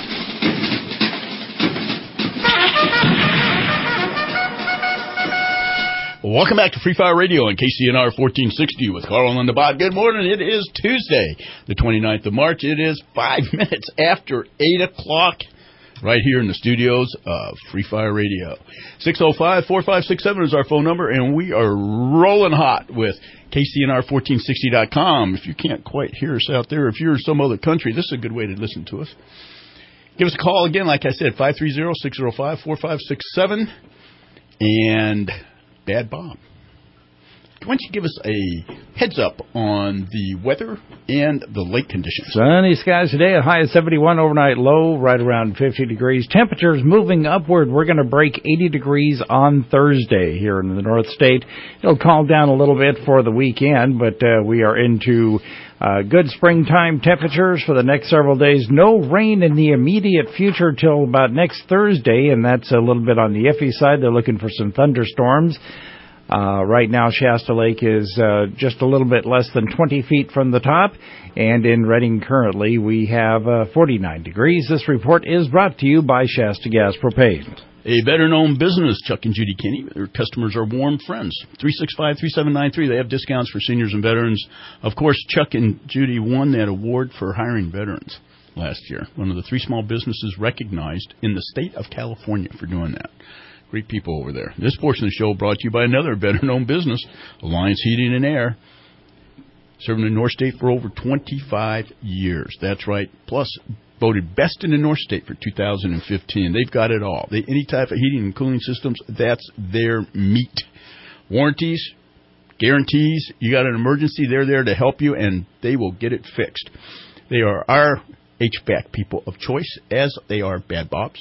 Welcome back to Free Fire Radio on KCNR 1460 with Carl and the Bot. Good morning. It is Tuesday, the 29th of March. It is 5 minutes after 8 o'clock right here in the studios of Free Fire Radio. 605-4567 is our phone number, and we are rolling hot with KCNR1460.com. If you can't quite hear us out there, if you're in some other country, this is a good way to listen to us. Give us a call again, like I said, 530-605-4567. And Bad Bob, why don't you give us a heads up on the weather and the lake conditions? Sunny skies today, a high of 71, overnight low right around 50 degrees. Temperatures moving upward. We're going to break 80 degrees on Thursday here in the North State. It'll calm down a little bit for the weekend, but we are into good springtime temperatures for the next several days. No rain in the immediate future till about next Thursday, and that's a little bit on the iffy side. They're looking for some thunderstorms. Right now, Shasta Lake is just a little bit less than 20 feet from the top, and in Redding currently we have 49 degrees. This report is brought to you by Shasta Gas Propane. A better-known business, Chuck and Judy Kinney. Their customers are warm friends. 365-3793. They have discounts for seniors and veterans. Of course, Chuck and Judy won that award for hiring veterans last year. One of the 3 small businesses recognized in the state of California for doing that. Great people over there. This portion of the show brought to you by another better-known business, Alliance Heating and Air, serving the North State for over 25 years. That's right. Plus, voted best in the North State for 2015. They've got it all. Any type of heating and cooling systems, that's their meat. Warranties, guarantees. You got an emergency, they're there to help you, and they will get it fixed. They are our HVAC people of choice, as they are Bad Bob's.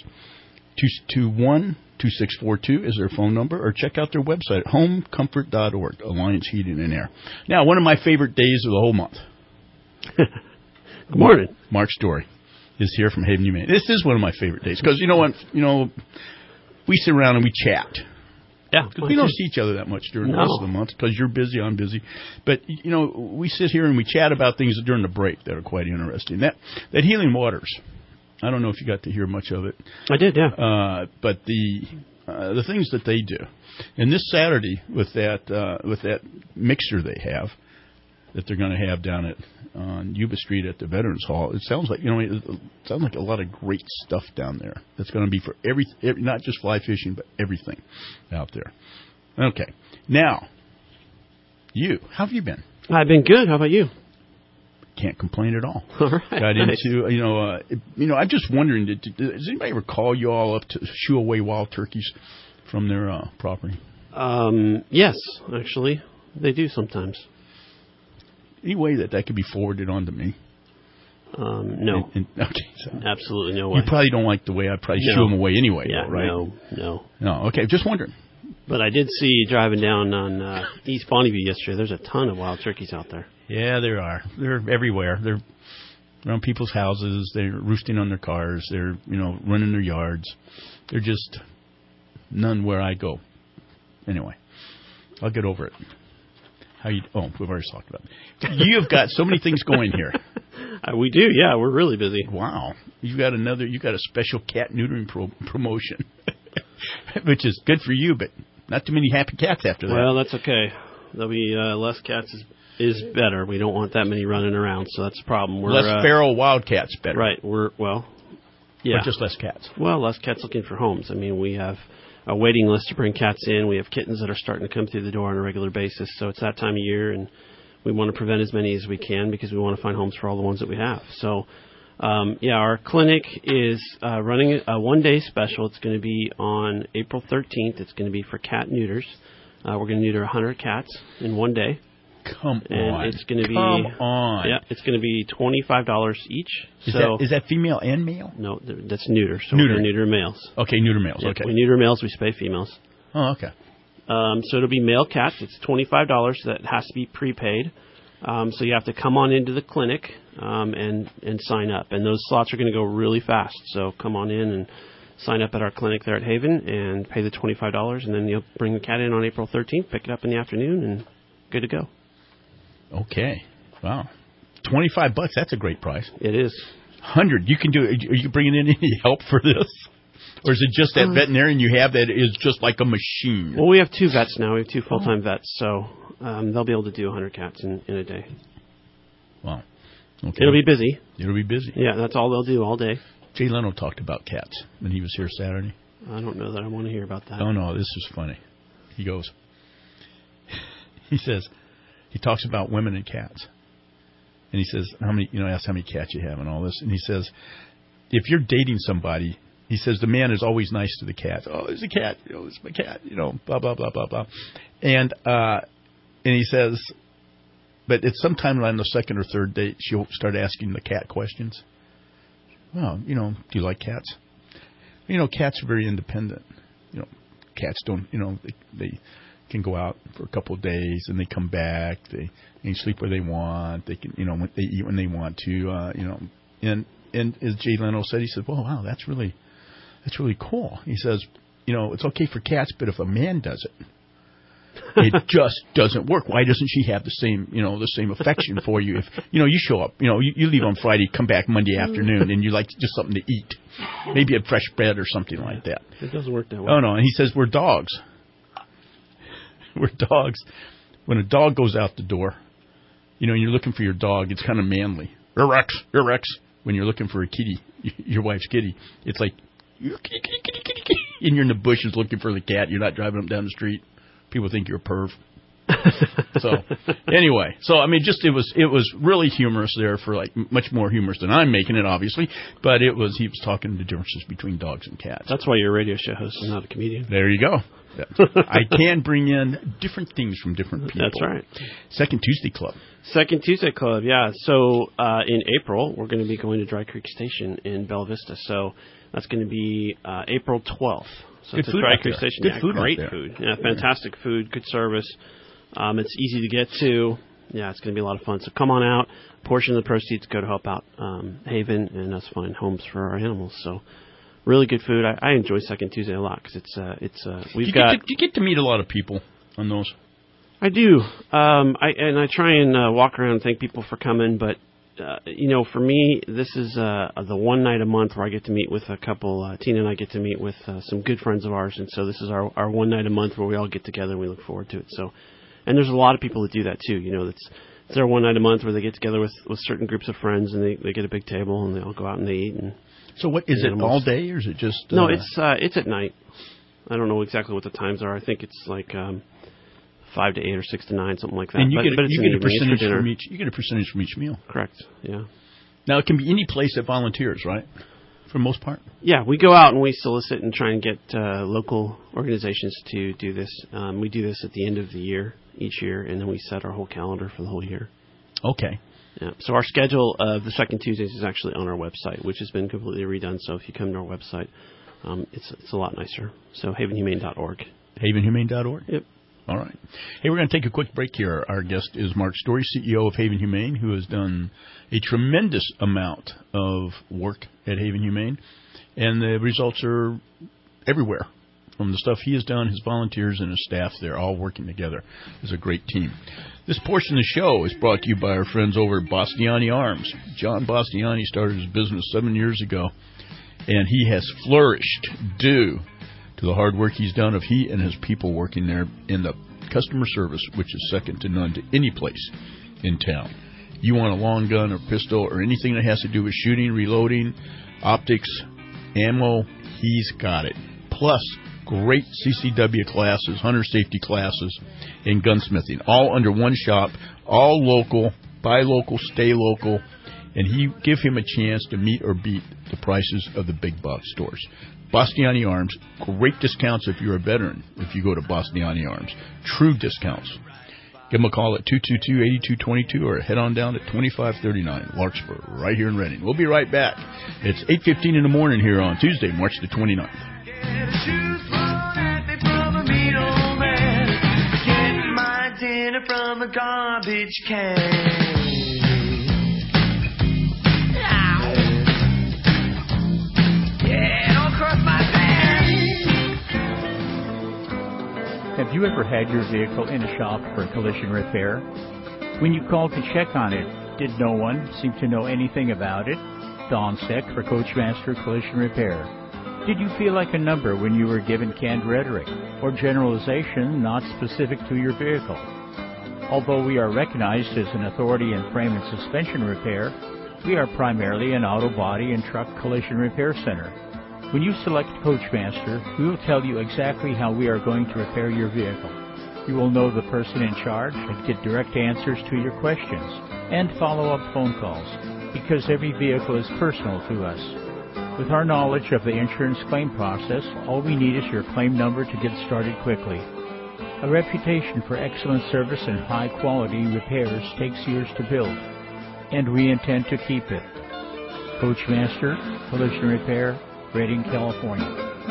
221-2642 is their phone number, or check out their website at homecomfort.org, Alliance Heating and Air. Now, one of my favorite days of the whole month. Good morning. Mark Story is here from Haven, New Maine. This is one of my favorite days because, you know what, we sit around and we chat. Yeah. Because we don't see each other that much during the rest of the month because you're busy, I'm busy. But, we sit here and we chat about things during the break that are quite interesting. That Healing Waters, I don't know if you got to hear much of it. I did, yeah. But the things that they do, and this Saturday with that mixer they have that they're going to have down on Yuba Street at the Veterans Hall, it sounds like a lot of great stuff down there. That's going to be for not just fly fishing, but everything out there. Okay, now how have you been? I've been good. How about you? Can't complain at all. All right. Got nice. into, I'm just wondering, does anybody ever call you all up to shoo away wild turkeys from their property? Yes, actually, they do sometimes. Any way that could be forwarded on to me? No. Okay. So absolutely no way. You probably don't like the way I probably shoo them away anyway, yeah, though, right? No. Okay, just wondering. But I did see driving down on East Bonneview yesterday, there's a ton of wild turkeys out there. Yeah, there are. They're everywhere. They're around people's houses. They're roosting on their cars. They're, running their yards. They're just none where I go. Anyway, I'll get over it. We've already talked about it. You have got so many things going here. We do, yeah. We're really busy. Wow. You got a special cat neutering promotion. Which is good for you, but not too many happy cats after that. Well, that's okay. There'll be less cats is better. We don't want that many running around, so that's a problem. Less feral wildcats better. Right. Yeah. Or just less cats. Well, less cats looking for homes. I mean, we have a waiting list to bring cats in. We have kittens that are starting to come through the door on a regular basis, so it's that time of year, and we want to prevent as many as we can because we want to find homes for all the ones that we have. So, our clinic is running a one-day special. It's going to be on April 13th. It's going to be for cat neuters. We're going to neuter 100 cats in one day. Come on. It's going to be Yeah, it's going to be $25 each. Is that female and male? No, that's neuter. So neuter. We're neuter males. Okay, neuter males. Yeah, okay. We neuter males. We spay females. Oh, okay. So it'll be male cats. It's $25. That has to be prepaid. So you have to come on into the clinic and sign up. And those slots are going to go really fast. So come on in and sign up at our clinic there at Haven and pay the $25. And then you'll bring the cat in on April 13th, pick it up in the afternoon, and good to go. Okay. Wow. $25, that's a great price. It is. 100. You can do it. Are you bringing in any help for this? Or is it just that veterinarian you have that is just like a machine? Well, we have 2 vets now. We have 2 full-time vets, so they'll be able to do 100 cats in a day. Wow. Okay. It'll be busy. It'll be busy. Yeah, that's all they'll do all day. Jay Leno talked about cats when he was here Saturday. I don't know that I want to hear about that. Oh, no, this is funny. He goes, he talks about women and cats. And he says, asks how many cats you have and all this. And he says, if you're dating somebody, he says the man is always nice to the cat. Oh, there's a cat. It's my cat. Blah, blah, blah, blah, blah. And he says, but it's sometime on the second or third date, she'll start asking the cat questions. Well, do you like cats? Cats are very independent. Cats don't, they can go out for a couple of days and they come back. They sleep where they want. They can, they eat when they want to. And as Jay Leno said, he said, "Well, wow, that's really cool." He says, it's okay for cats, but if a man does it, it just doesn't work. Why doesn't she have the same affection for you? If you show up, you leave on Friday, come back Monday afternoon, and you like just something to eat, maybe a fresh bread or something like that. It doesn't work that way. Oh no, and he says we're dogs. We're dogs. When a dog goes out the door, you're looking for your dog. It's kind of manly. Rex. When you're looking for a kitty, your wife's kitty, it's like kitty, and you're in the bushes looking for the cat. You're not driving them down the street. People think you're a perv. So anyway, it was really humorous there for much more humorous than I'm making it, obviously. But he was talking the differences between dogs and cats. That's why you're a radio show host and not a comedian. There you go. I can bring in different things from different people. That's right. Second Tuesday Club. Second Tuesday Club, yeah. So in April, we're going to be going to Dry Creek Station in Bella Vista. So that's going to be April 12th. So good it's food a Dry out Creek there. Station. Good yeah, food great out there. food. Yeah, fantastic food, good service. It's easy to get to. Yeah, it's going to be a lot of fun. So come on out. A portion of the proceeds go to help out Haven and us find homes for our animals. So really good food. I enjoy Second Tuesday a lot because we've got. Do you get to meet a lot of people on those? I do. I try and walk around and thank people for coming, but for me, this is the one night a month where I get to meet with a couple. Tina and I get to meet with some good friends of ours, and so this is our one night a month where we all get together and we look forward to it. So, and there's a lot of people that do that too. It's their one night a month where they get together with certain groups of friends and they get a big table and they all go out and they eat. And so, what is it all day or is it just? No, it's at night. I don't know exactly what the times are. I think it's like 5 to 8 or 6 to 9, something like that. And you but get a percentage from each. You get a percentage from each meal. Correct. Yeah. Now it can be any place that volunteers, right? For the most part. Yeah, we go out and we solicit and try and get local organizations to do this. We do this at the end of the year each year, and then we set our whole calendar for the whole year. Okay. Yeah. So our schedule of the Second Tuesdays is actually on our website, which has been completely redone. So if you come to our website, it's a lot nicer. So havenhumane.org. Havenhumane.org? Yep. All right. Hey, we're going to take a quick break here. Our guest is Mark Story, CEO of Haven Humane, who has done a tremendous amount of work at Haven Humane, and the results are everywhere. From the stuff he has done, his volunteers and his staff, they're all working together as a great team. This portion of the show is brought to you by our friends over at Bastiani Arms. John Bastiani started his business 7 years ago, and he has flourished due to to the hard work he's done of he and his people working there in the customer service, which is second to none to any place in town. You want a long gun or pistol or anything that has to do with shooting, reloading, optics, ammo, he's got it. Plus, great CCW classes, hunter safety classes, and gunsmithing, all under one shop, all local, buy local, stay local, and he give him a chance to meet or beat the prices of the big box stores. Bastiani Arms, great discounts if you're a veteran if you go to Bastiani Arms. True discounts. Give them a call at 222-8222 or head on down to 2539 Larkspur, right here in Reading. We'll be right back. It's 8:15 in the morning here on Tuesday, March the 29th. Dinner from a garbage can. Yeah, don't cross my path. Have you ever had your vehicle in a shop for collision repair? When you called to check on it, did no one seem to know anything about it? Don Steck for Coachmaster Collision Repair. Did you feel like a number when you were given canned rhetoric or generalization not specific to your vehicle? Although we are recognized as an authority in frame and suspension repair, we are primarily an auto body and truck collision repair center. When you select Coachmaster, we will tell you exactly how we are going to repair your vehicle. You will know the person in charge and get direct answers to your questions and follow-up phone calls, because every vehicle is personal to us. With our knowledge of the insurance claim process, all we need is your claim number to get started quickly. A reputation for excellent service and high-quality repairs takes years to build, and we intend to keep it. Coachmaster Collision Repair, Reading, California.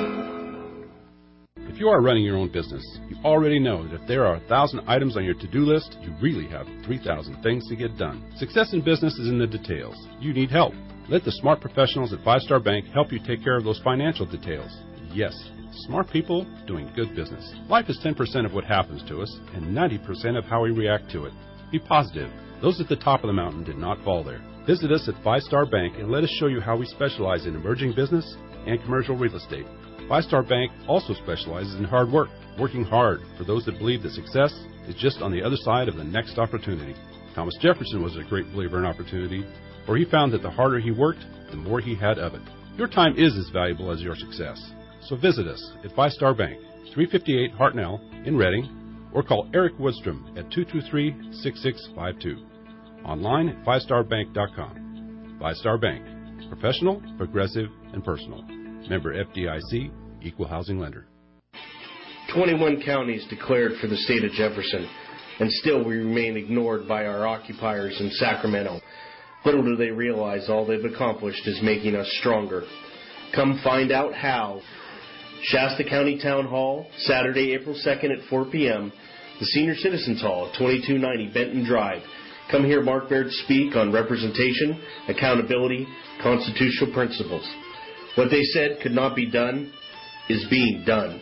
If you are running your own business, you already know that if there are 1,000 items on your to-do list, you really have 3,000 things to get done. Success in business is in the details. You need help. Let the smart professionals at 5-Star Bank help you take care of those financial details. Yes, smart people doing good business. Life is 10% of what happens to us and 90% of how we react to it. Be positive. Those at the top of the mountain did not fall there. Visit us at 5-Star Bank and let us show you how we specialize in emerging business and commercial real estate. 5-Star Bank also specializes in hard work, working hard for those that believe that success is just on the other side of the next opportunity. Thomas Jefferson was a great believer in opportunity, for he found that the harder he worked, the more he had of it. Your time is as valuable as your success. So visit us at 5-Star Bank, 358 Hartnell in Reading, or call Eric Woodstrom at 223-6652. Online at 5starbank.com. 5-Star Bank. Professional, progressive, and personal. Member FDIC, Equal Housing Lender. 21 counties declared for the state of Jefferson, and still we remain ignored by our occupiers in Sacramento. Little do they realize all they've accomplished is making us stronger. Come find out how. Shasta County Town Hall, Saturday, April 2nd at 4 p.m., the Senior Citizens Hall at 2290 Benton Drive. Come hear Mark Baird speak on representation, accountability, constitutional principles. What they said could not be done is being done.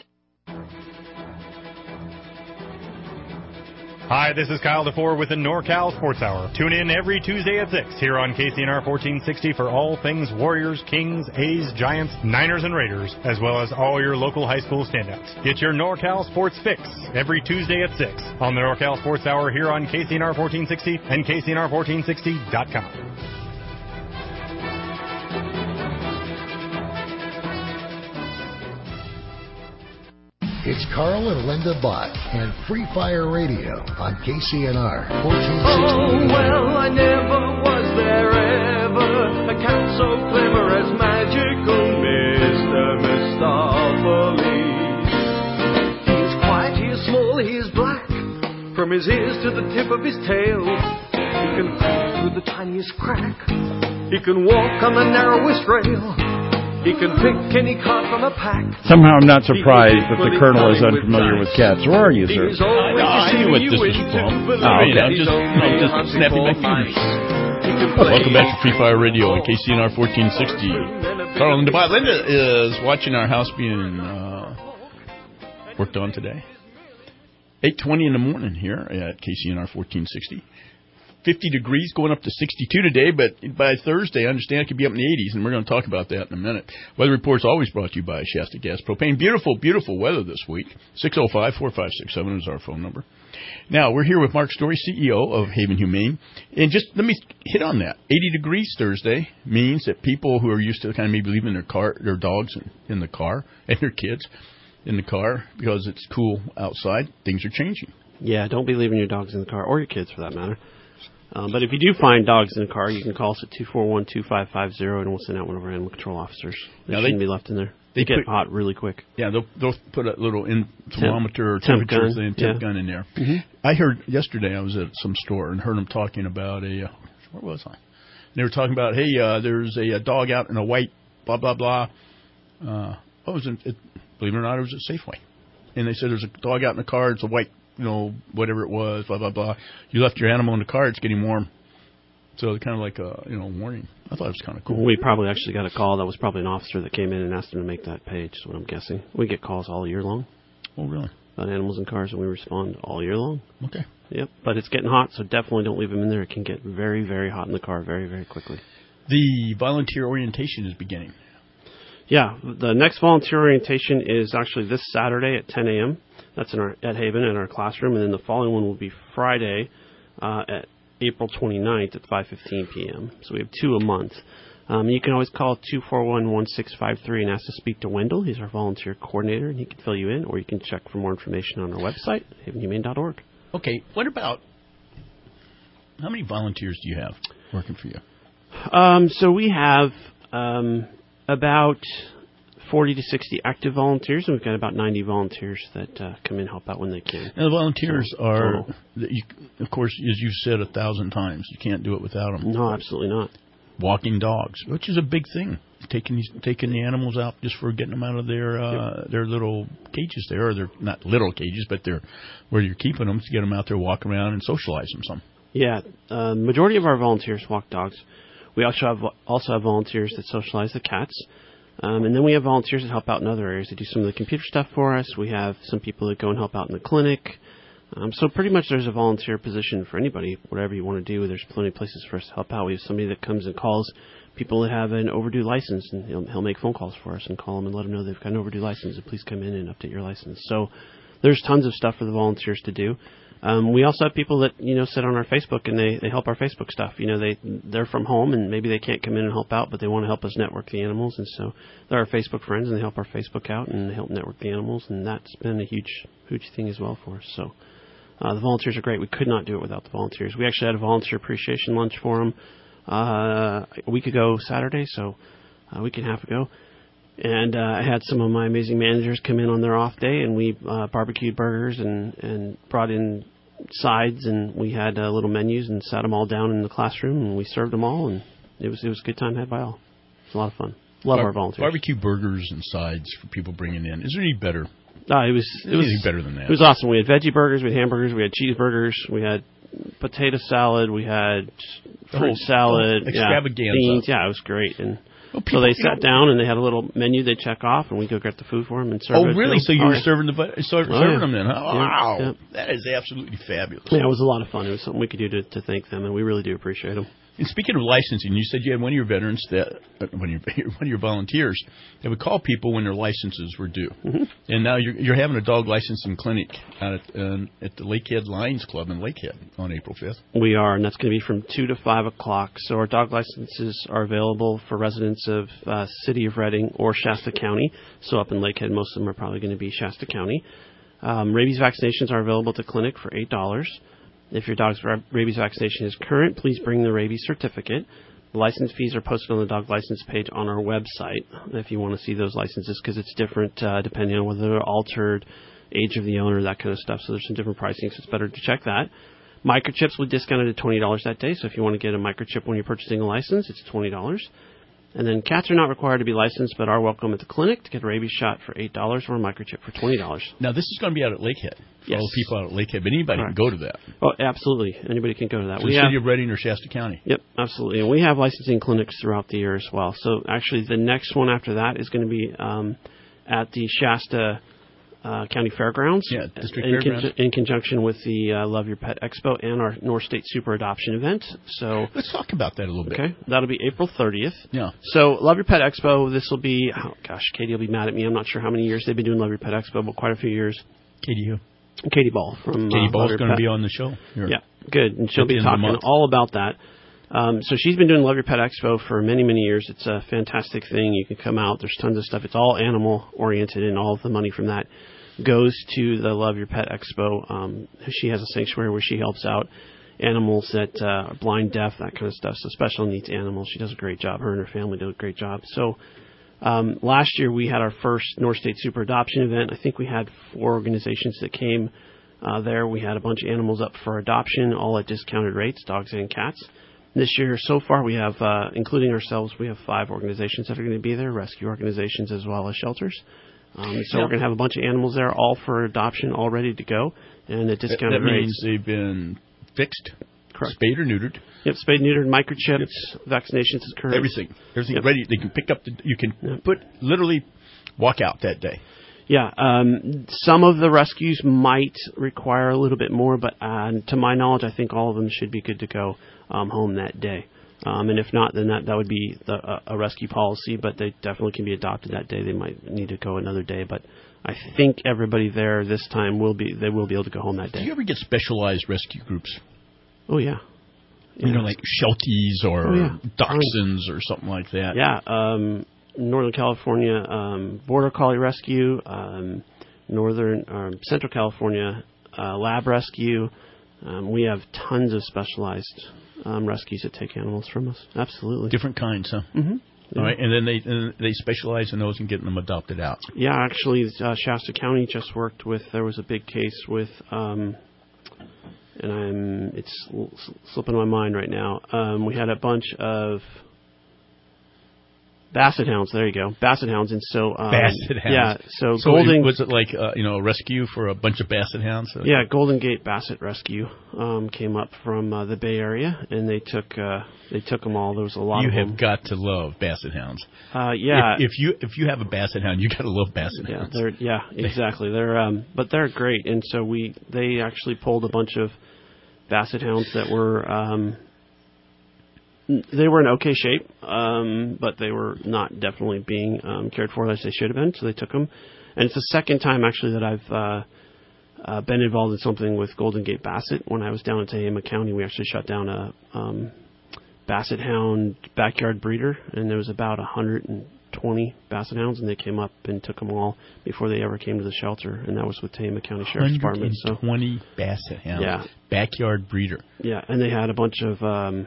Hi, this is Kyle DeFore with the NorCal Sports Hour. Tune in every Tuesday at 6 here on KCNR 1460 for all things Warriors, Kings, A's, Giants, Niners, and Raiders, as well as all your local high school standouts. Get your NorCal Sports fix every Tuesday at 6 on the NorCal Sports Hour here on KCNR 1460 and KCNR1460.com. It's Carl and Linda Bott and Free Fire Radio on KCNR 1460 Oh, well, I never was there ever. I count so clever as magical Mr. Mistopheles. He is quiet, he is small, he is black. From his ears to the tip of his tail, he can crawl through the tiniest crack. He can walk on the narrowest rail. He can pick any card from a pack. Somehow I'm not surprised that the Colonel is unfamiliar with cats. Where are you, sir? I knew what this was from. I'm just snapping my fingers. Welcome back to Free Fire Radio on KCNR 1460. Carl and Linda. Linda is watching our house being worked on today. 8:20 in the morning here at KCNR 1460. 50 degrees, going up to 62 today, but by Thursday, I understand it could be up in the 80s, and we're going to talk about that in a minute. Weather Report's always brought to you by Shasta Gas Propane. Beautiful, beautiful weather this week. 605-4567 is our phone number. Now, we're here with Mark Story, CEO of Haven Humane. And just let me hit on that. 80 degrees Thursday means that people who are used to kind of maybe leaving their dogs in the car and their kids in the car because it's cool outside, things are changing. Yeah, don't be leaving your dogs in the car, or your kids for that matter. But if you do find dogs in the car, you can call us at 241-2550, and we'll send out one of our animal control officers. They shouldn't be left in there. They get hot really quick. Yeah, they'll put a little thermometer or temperature temp gun in there. Mm-hmm. I heard yesterday, I was at some store and heard them talking about where was I? They were talking about, hey, there's a dog out in a white blah, blah, blah. Believe it or not, it was at Safeway. And they said there's a dog out in the car, it's a white, whatever it was, blah, blah, blah. You left your animal in the car, it's getting warm. So kind of like a, warning. I thought it was kind of cool. We probably actually got a call. That was probably an officer that came in and asked him to make that page, is what I'm guessing. We get calls all year long. Oh, really? About animals in cars, and we respond all year long. Okay. Yep. But it's getting hot, so definitely don't leave them in there. It can get very, very hot in the car very, very quickly. The volunteer orientation is beginning. Yeah. The next volunteer orientation is actually this Saturday at 10 a.m. That's at Haven in our classroom. And then the following one will be Friday at April 29th at 5:15 p.m. So we have 2 a month. You can always call 241-1653 and ask to speak to Wendell. He's our volunteer coordinator, and he can fill you in, or you can check for more information on our website, havenhumane.org. Okay, what about, how many volunteers do you have working for you? So we have about 40 to 60 active volunteers, and we've got about 90 volunteers that come in and help out when they can. And the volunteers are, of course, as you've said 1,000 times, you can't do it without them. No, absolutely not. Walking dogs, which is a big thing. Taking the animals out just for getting them out of their little cages there, or they're not little cages, but they're where you're keeping them to get them out there, walk around, and socialize them some. Yeah, majority of our volunteers walk dogs. We also have volunteers that socialize the cats. And then we have volunteers that help out in other areas. They do some of the computer stuff for us. We have some people that go and help out in the clinic. So pretty much there's a volunteer position for anybody, whatever you want to do. There's plenty of places for us to help out. We have somebody that comes and calls people that have an overdue license, and he'll make phone calls for us and call them and let them know they've got an overdue license, and please come in and update your license. So there's tons of stuff for the volunteers to do. We also have people that, sit on our Facebook and they help our Facebook stuff. They're from home and maybe they can't come in and help out, but they want to help us network the animals. And so they're our Facebook friends and they help our Facebook out and they help network the animals. And that's been a huge, huge thing as well for us. So the volunteers are great. We could not do it without the volunteers. We actually had a volunteer appreciation lunch for them a week ago Saturday, so a week and a half ago. And I had some of my amazing managers come in on their off day, and we barbecued burgers and brought in sides, and we had little menus and sat them all down in the classroom, and we served them all, and it was a good time had by all. It was a lot of fun. Love our volunteers. Barbecue burgers and sides for people bringing in. Is there any better? It was better than that. It was awesome. We had veggie burgers, we had hamburgers, we had cheeseburgers, we had potato salad, we had fruit salad, extravaganza. Beans. Yeah, it was great. And so they sat down and they had a little menu they'd check off, and we go get the food for them and serve it. Oh, really? So you were serving them then? Huh? Yeah. Wow, yeah. That is absolutely fabulous. Yeah, it was a lot of fun. It was something we could do to thank them, and we really do appreciate them. And speaking of licensing, you said you had one of your veterans one of your volunteers that would call people when their licenses were due. Mm-hmm. And now you're having a dog licensing clinic out at the Lakehead Lions Club in Lakehead on April 5th. We are, and that's going to be from 2 to 5 o'clock. So our dog licenses are available for residents of City of Reading or Shasta County. So up in Lakehead, most of them are probably going to be Shasta County. Rabies vaccinations are available at the clinic for $8. If your dog's rabies vaccination is current, please bring the rabies certificate. The license fees are posted on the dog license page on our website if you want to see those licenses, because it's different depending on whether they're altered, age of the owner, that kind of stuff. So there's some different pricing, so it's better to check that. Microchips we discounted at $20 that day, so if you want to get a microchip when you're purchasing a license, it's $20. And then cats are not required to be licensed, but are welcome at the clinic to get a rabies shot for $8 or a microchip for $20. Now, this is going to be out at Lakehead. Yes. All the people out at Lakehead, but anybody can go to that. Oh, absolutely. Anybody can go to that. So the City of Reading or Shasta County. Yep, absolutely. And we have licensing clinics throughout the year as well. So actually the next one after that is going to be at the Shasta County Fairgrounds. Yeah, District Fairgrounds. In conjunction with the Love Your Pet Expo and our North State Super Adoption event. So let's talk about that a little bit. Okay, that'll be April 30th. Yeah. So Love Your Pet Expo, this will be, oh gosh, Katie will be mad at me. I'm not sure how many years they've been doing Love Your Pet Expo, but quite a few years. Katie who? Katie Ball from Katie Ball's Love Your going to Pet. be on the show. Yeah, good, and she'll At the be end of the talking month. all about that. So she's been doing Love Your Pet Expo for many, many years. It's a fantastic thing. You can come out. There's tons of stuff. It's all animal oriented, and all of the money from that goes to the Love Your Pet Expo. She has a sanctuary where she helps out animals that are blind, deaf, that kind of stuff. So special needs animals. She does a great job. Her and her family do a great job. So last year we had our first North State Super Adoption event. I think we had 4 organizations that came there. We had a bunch of animals up for adoption, all at discounted rates, dogs and cats. This year, so far, we have, including ourselves, we have 5 organizations that are going to be there, rescue organizations as well as shelters. So we're going to have a bunch of animals there, all for adoption, all ready to go, and at discounted that rates. means they've been fixed, Correct. spayed or neutered. Yep, spayed, neutered, microchipped, vaccinations occurred. Everything Yep. ready. They can pick up. You can literally walk out that day. Yeah, some of the rescues might require a little bit more, but to my knowledge, I think all of them should be good to go home that day. And if not, then that would be a rescue policy, but they definitely can be adopted that day. They might need to go another day, but I think everybody there this time will be able to go home that day. Do you ever get specialized rescue groups? Oh, yeah. You know, like Shelties or yeah. Dachshunds or something like that. Yeah, Northern California Border Collie Rescue, Central California Lab Rescue. We have tons of specialized rescues that take animals from us. Absolutely. Different kinds, huh? Mm-hmm. Yeah. All right, and then they specialize in those and getting them adopted out. Yeah, actually, Shasta County just worked with. There was a big case with, and it's slipping my mind right now. We had a bunch of Basset Hounds. There you go, Basset Hounds, and so Basset Hounds. Yeah, so Golden was it like a rescue for a bunch of Basset Hounds? Yeah, Golden Gate Basset Rescue came up from the Bay Area, and they took them all. There was a lot. You of them. have got to love Basset Hounds. Yeah, if you have a Basset Hound, you got to love Basset Hounds. Exactly. But they're great, and so they actually pulled a bunch of Basset Hounds that were. They were in okay shape, but they were not definitely being cared for as they should have been, so they took them. And it's the second time, actually, that I've been involved in something with Golden Gate Basset. When I was down in Tehama County, we actually shut down a Basset Hound backyard breeder, and there was about 120 Basset Hounds, and they came up and took them all before they ever came to the shelter, and that was with Tehama County Sheriff's Department. 120 Basset Hounds. Yeah. Backyard breeder. Yeah, and they had a bunch of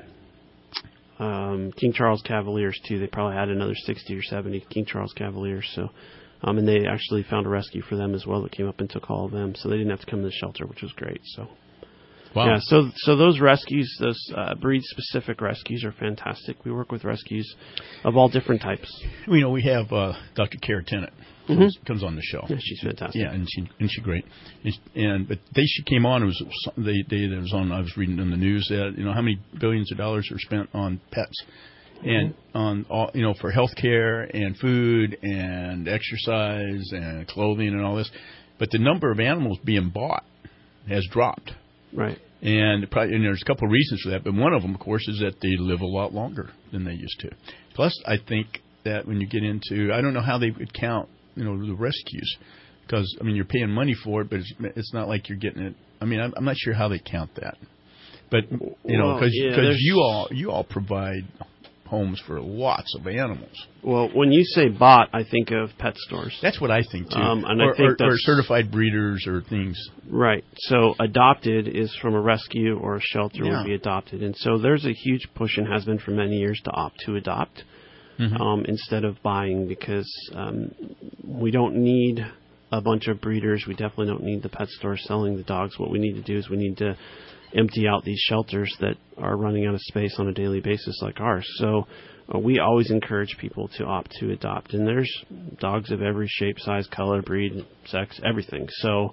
King Charles Cavaliers too. They probably had another 60 or 70 King Charles Cavaliers. So, and they actually found a rescue for them as well that came up and took all of them. So they didn't have to come to the shelter, which was great. So, wow. Yeah. So those rescues, those breed-specific rescues, are fantastic. We work with rescues of all different types. We have Dr. Kara Tennant. Comes on the show. Yeah, she's fantastic. Yeah, and she's great. But she came on. It was the day that it was on. I was reading in the news that how many billions of dollars are spent on pets, and on all for healthcare and food and exercise and clothing and all this. But the number of animals being bought has dropped. Right. And there's a couple of reasons for that. But one of them, of course, is that they live a lot longer than they used to. Plus, I think that when you get into, I don't know how they would count. The rescues, because you're paying money for it, but it's not like you're getting it. I'm not sure how they count that, but because you all provide homes for lots of animals. Well, when you say bought, I think of pet stores. That's what I think too, or certified breeders or things. Right. So adopted is from a rescue or a shelter would be adopted, and so there's a huge push and has been for many years to opt to adopt. Mm-hmm. Instead of buying, because we don't need a bunch of breeders. We definitely don't need the pet store selling the dogs. What we need to do is we need to empty out these shelters that are running out of space on a daily basis like ours. So we always encourage people to opt to adopt. And there's dogs of every shape, size, color, breed, sex, everything. So,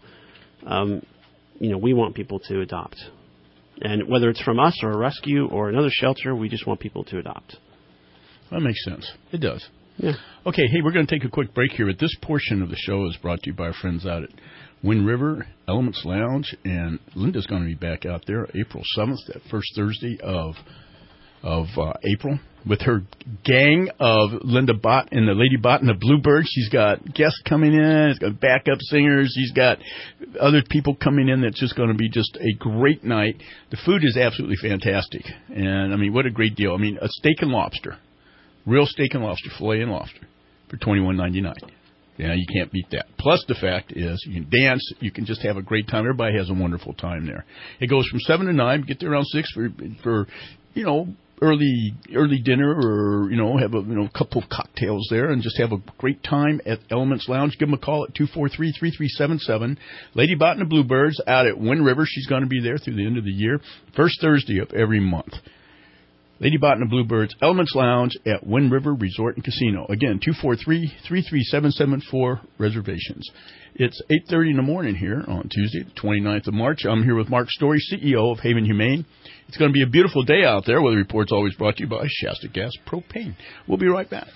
we want people to adopt. And whether it's from us or a rescue or another shelter, we just want people to adopt. That makes sense. It does. Yeah. Okay, hey, we're going to take a quick break here, but this portion of the show is brought to you by our friends out at Wind River Elements Lounge, and Linda's going to be back out there April 7th, that first Thursday of April, with her gang of Linda Bott and the Lady Bott and the Bluebirds. She's got guests coming in. She's got backup singers. She's got other people coming in. That's just going to be just a great night. The food is absolutely fantastic. And, I mean, what a great deal. I mean, a steak and lobster, real steak and lobster, filet and lobster for $21.99. Yeah, you can't beat that. Plus the fact is you can dance. You can just have a great time. Everybody has a wonderful time there. It goes from 7 to 9. Get there around 6 for you know, early dinner, or, you know, have a couple of cocktails there and just have a great time at Elements Lounge. Give them a call at 243-3377. Lady Bott and the Bluebirds out at Wind River. She's going to be there through the end of the year. First Thursday of every month. Lady Bott and the Bluebirds, Elements Lounge at Wind River Resort and Casino. Again, 243-3377 for reservations. It's 8:30 in the morning here on Tuesday, the 29th of March. I'm here with Mark Story, CEO of Haven Humane. It's going to be a beautiful day out there. Weather Report's always brought to you by Shasta Gas Propane. We'll be right back.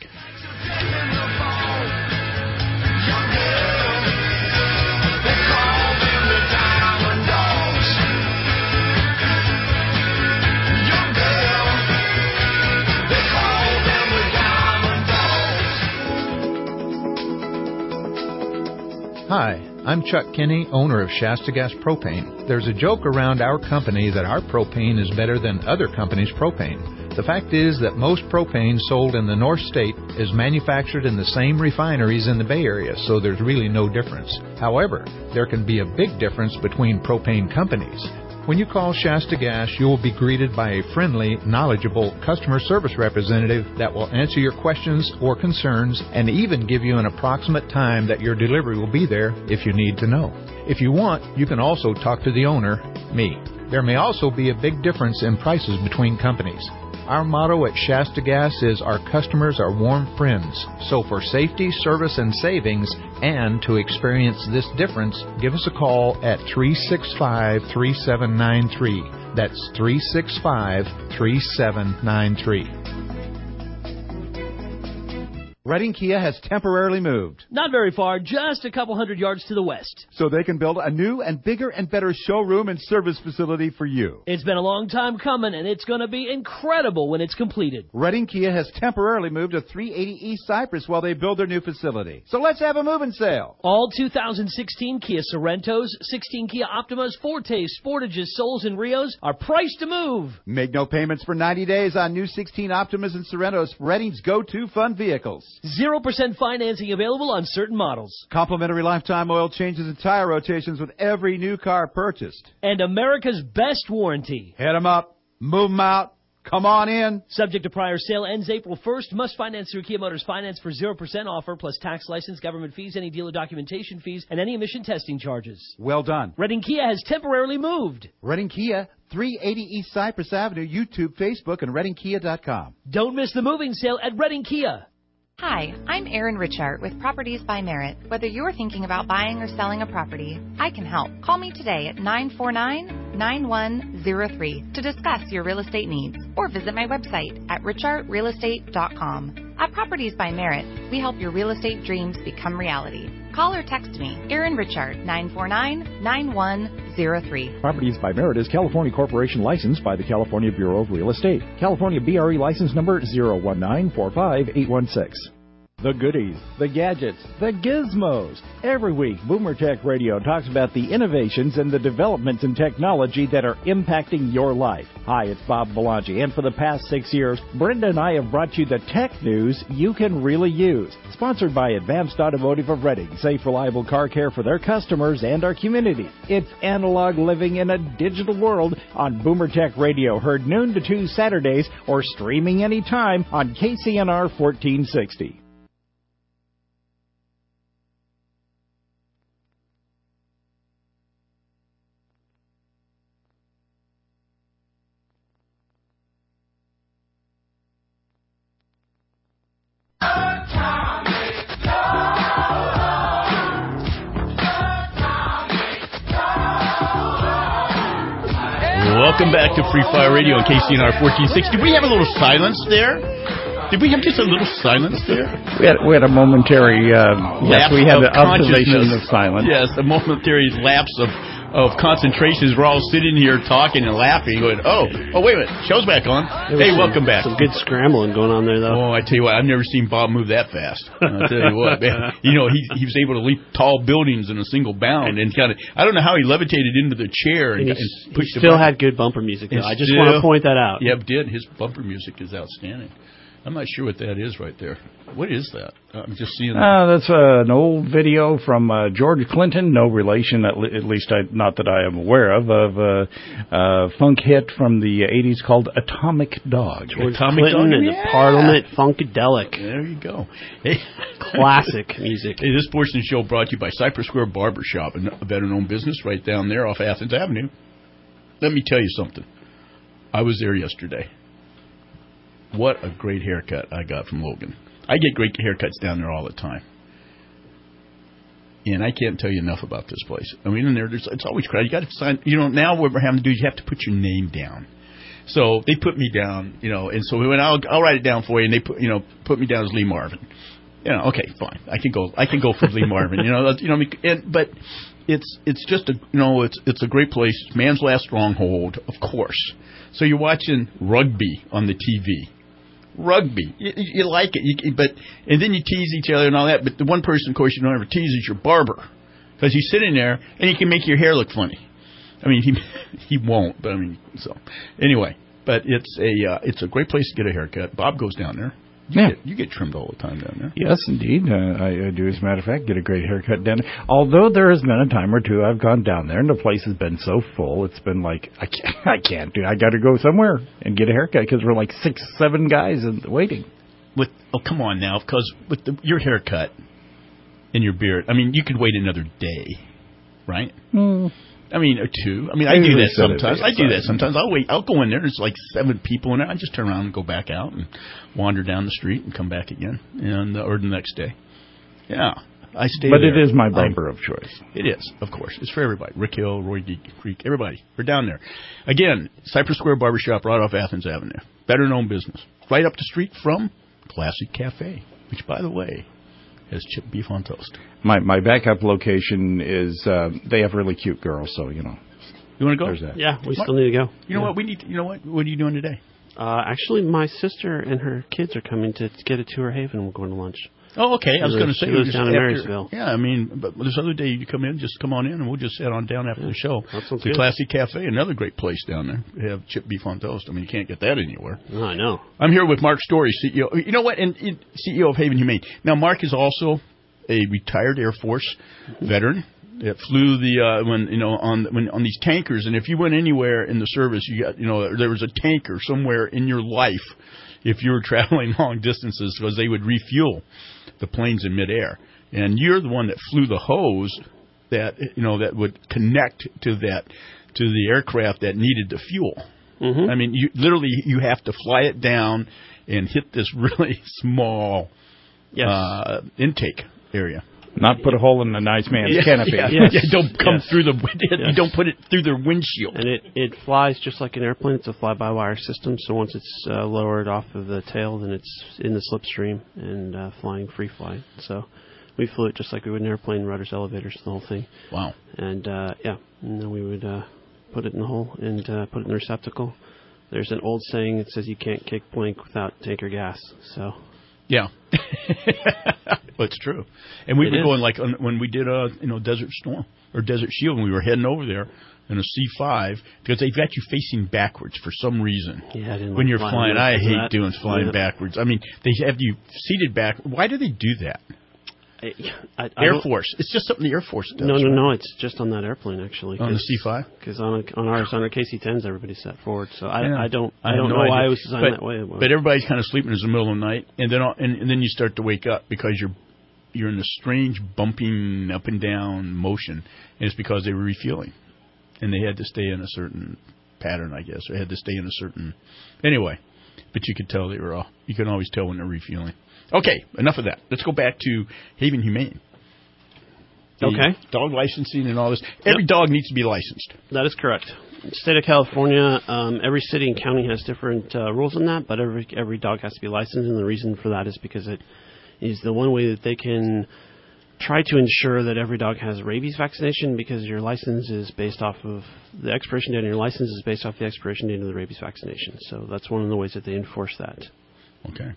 Hi, I'm Chuck Kinney, owner of Shasta Gas Propane. There's a joke around our company that our propane is better than other companies' propane. The fact is that most propane sold in the North State is manufactured in the same refineries in the Bay Area, so there's really no difference. However, there can be a big difference between propane companies. When you call Shasta Gas, you will be greeted by a friendly, knowledgeable customer service representative that will answer your questions or concerns and even give you an approximate time that your delivery will be there if you need to know. If you want, you can also talk to the owner, me. There may also be a big difference in prices between companies. Our motto at Shasta Gas is our customers are warm friends. So for safety, service, and savings, and to experience this difference, give us a call at 365-3793. That's 365-3793. Redding Kia has temporarily moved. Not very far, just a couple hundred yards to the west. So they can build a new and bigger and better showroom and service facility for you. It's been a long time coming, and it's going to be incredible when it's completed. Redding Kia has temporarily moved to 380 East Cypress while they build their new facility. So let's have a moving sale. All 2016 Kia Sorrentos, 16 Kia Optimas, Fortes, Sportages, Souls, and Rios are priced to move. Make no payments for 90 days on new 16 Optimas and Sorrentos, Redding's go-to fun vehicles. 0% financing available on certain models. Complimentary lifetime oil changes and tire rotations with every new car purchased. And America's best warranty. Head them up, move them out, come on in. Subject to prior sale, ends April 1st. Must finance through Kia Motors Finance for 0% offer, plus tax, license, government fees, any dealer documentation fees, and any emission testing charges. Well done. Redding Kia has temporarily moved. Redding Kia, 380 East Cypress Avenue, YouTube, Facebook, and ReddingKia.com. Don't miss the moving sale at Redding Kia. Hi, I'm Erin Richard with Properties by Merit. Whether you're thinking about buying or selling a property, I can help. Call me today at 949-9103 to discuss your real estate needs, or visit my website at richardrealestate.com. At Properties by Merit, we help your real estate dreams become reality. Call or text me, Erin Richard, 949-9103. Properties by Merit is California Corporation licensed by the California Bureau of Real Estate. California BRE license number 019-45816. The goodies, the gadgets, the gizmos. Every week, Boomer Tech Radio talks about the innovations and the developments in technology that are impacting your life. Hi, it's Bob Belangi, and for the past 6 years, Brenda and I have brought you the tech news you can really use. Sponsored by Advanced Automotive of Redding, safe, reliable car care for their customers and our community. It's analog living in a digital world on Boomer Tech Radio, heard noon to 2 Saturdays, or streaming anytime on KCNR 1460. Welcome back to Free Fire Radio on KCNR 1460. We have a little silence there. Did we have just a little silence there? We had a momentary lapse we had of the observation consciousness. of silence. Yes, a momentary lapse of concentration. We're all sitting here talking and laughing, going, oh, wait a minute, show's back on. Hey, welcome back. Some good scrambling going on there, though. Oh, I tell you what, I've never seen Bob move that fast. I'll tell you what, man. He was able to leap tall buildings in a single bound and kind of, I don't know how he levitated into the chair and pushed he still had good bumper music, though. I just want to point that out. Yeah, did. His bumper music is outstanding. I'm not sure what that is right there. What is that? I'm just seeing that. That's an old video from George Clinton. No relation, at least not that I am aware of a funk hit from the 80s called Atomic Dog. George Clinton and the Parliament Funkadelic. There you go. Hey. Classic music. Hey, this portion of the show brought to you by Cypress Square Barbershop, a veteran-owned business right down there off Athens Avenue. Let me tell you something. I was there yesterday. What a great haircut I got from Logan. I get great haircuts down there all the time. And I can't tell you enough about this place. I mean, in there, it's always crowded. You got to sign, now what we're having to do is you have to put your name down. So they put me down, and so we went, I'll write it down for you, and they put me down as Lee Marvin. Okay, fine. I can go for Lee Marvin, but it's just it's a great place. Man's last stronghold, of course. So you're watching rugby on the TV. Rugby, you like it, and then you tease each other and all that. But the one person, of course, you don't ever tease is your barber, because he's sitting there and he can make your hair look funny. I mean, he won't, but I mean, so anyway. But it's a great place to get a haircut. Bob goes down there. You get trimmed all the time down there. Yes, indeed. I do, as a matter of fact, get a great haircut down there. Although there has been a time or two I've gone down there and the place has been so full, it's been like, I can't do it. I got to go somewhere and get a haircut because we're like 6-7 guys waiting. Come on now, because with your haircut and your beard, I mean, you could wait another day, right? I mean, or two. I mean, I do that sometimes. I'll go in there. There's like 7 people in there. I just turn around and go back out and wander down the street and come back again, or the next day. Yeah, I stay there. But it is my barber of choice. It is, of course. It's for everybody. Rick Hill, Roy Creek, everybody. We're down there. Again, Cypress Square Barbershop right off Athens Avenue. Better-known business. Right up the street from Classic Cafe, which, by the way, has chipped beef on toast. My backup location is they have really cute girls, so You want to go? There's that. Yeah, we still need to go. You know what? What are you doing today? Actually, my sister and her kids are coming to get a tour of Haven. We're going to lunch. Oh, okay. I was going to say, she lives down in Marysville. Yeah, I mean, but this other day you come in, just come on in, and we'll just head on down after the show. That's the Classic Cafe, another great place down there. They have chipped beef on toast. I mean, you can't get that anywhere. Oh, I know. I'm here with Mark Story, CEO. You know what? And CEO of Haven Humane. Now, Mark is also a retired Air Force veteran that flew on these tankers. And if you went anywhere in the service, you got there was a tanker somewhere in your life if you were traveling long distances, because they would refuel the planes in midair. And you're the one that flew the hose that would connect to the aircraft that needed the fuel. Mm-hmm. I mean, you have to fly it down and hit this really small intake area. Not put a hole in the nice man's canopy. Don't come through you don't put it through their windshield. And it flies just like an airplane. It's a fly-by-wire system. So once it's lowered off of the tail, then it's in the slipstream and flying free fly. So we flew it just like we would an airplane, rudders, elevators, the whole thing. Wow. And and then we would put it in the hole and put it in the receptacle. There's an old saying that says you can't kick blank without tanker gas. So. Yeah, well, it's true. And we were going when we did Desert Storm or Desert Shield, and we were heading over there in a C-5 because they've got you facing backwards for some reason. Yeah, I didn't when you're flying. I hate doing flying backwards. I mean, they have you seated back. Why do they do that? Air Force. It's just something the Air Force does. No. It's just on that airplane actually. On the C-5. Because on our KC-10s, everybody's set forward. So I don't know why it was designed that way. But everybody's kind of sleeping in the middle of the night, and then you start to wake up because you're in a strange bumping up and down motion, and it's because they were refueling, and they had to stay in a certain pattern, I guess, or they had to stay in a certain anyway. But you could tell they were. You can always tell when they're refueling. Okay, enough of that. Let's go back to Haven Humane. Okay. Dog licensing and all this. Every dog needs to be licensed. That is correct. State of California, every city and county has different rules on that, but every dog has to be licensed, and the reason for that is because it is the one way that they can try to ensure that every dog has rabies vaccination, because your license is based off of the expiration date, and your license is based off the expiration date of the rabies vaccination. So that's one of the ways that they enforce that. Okay.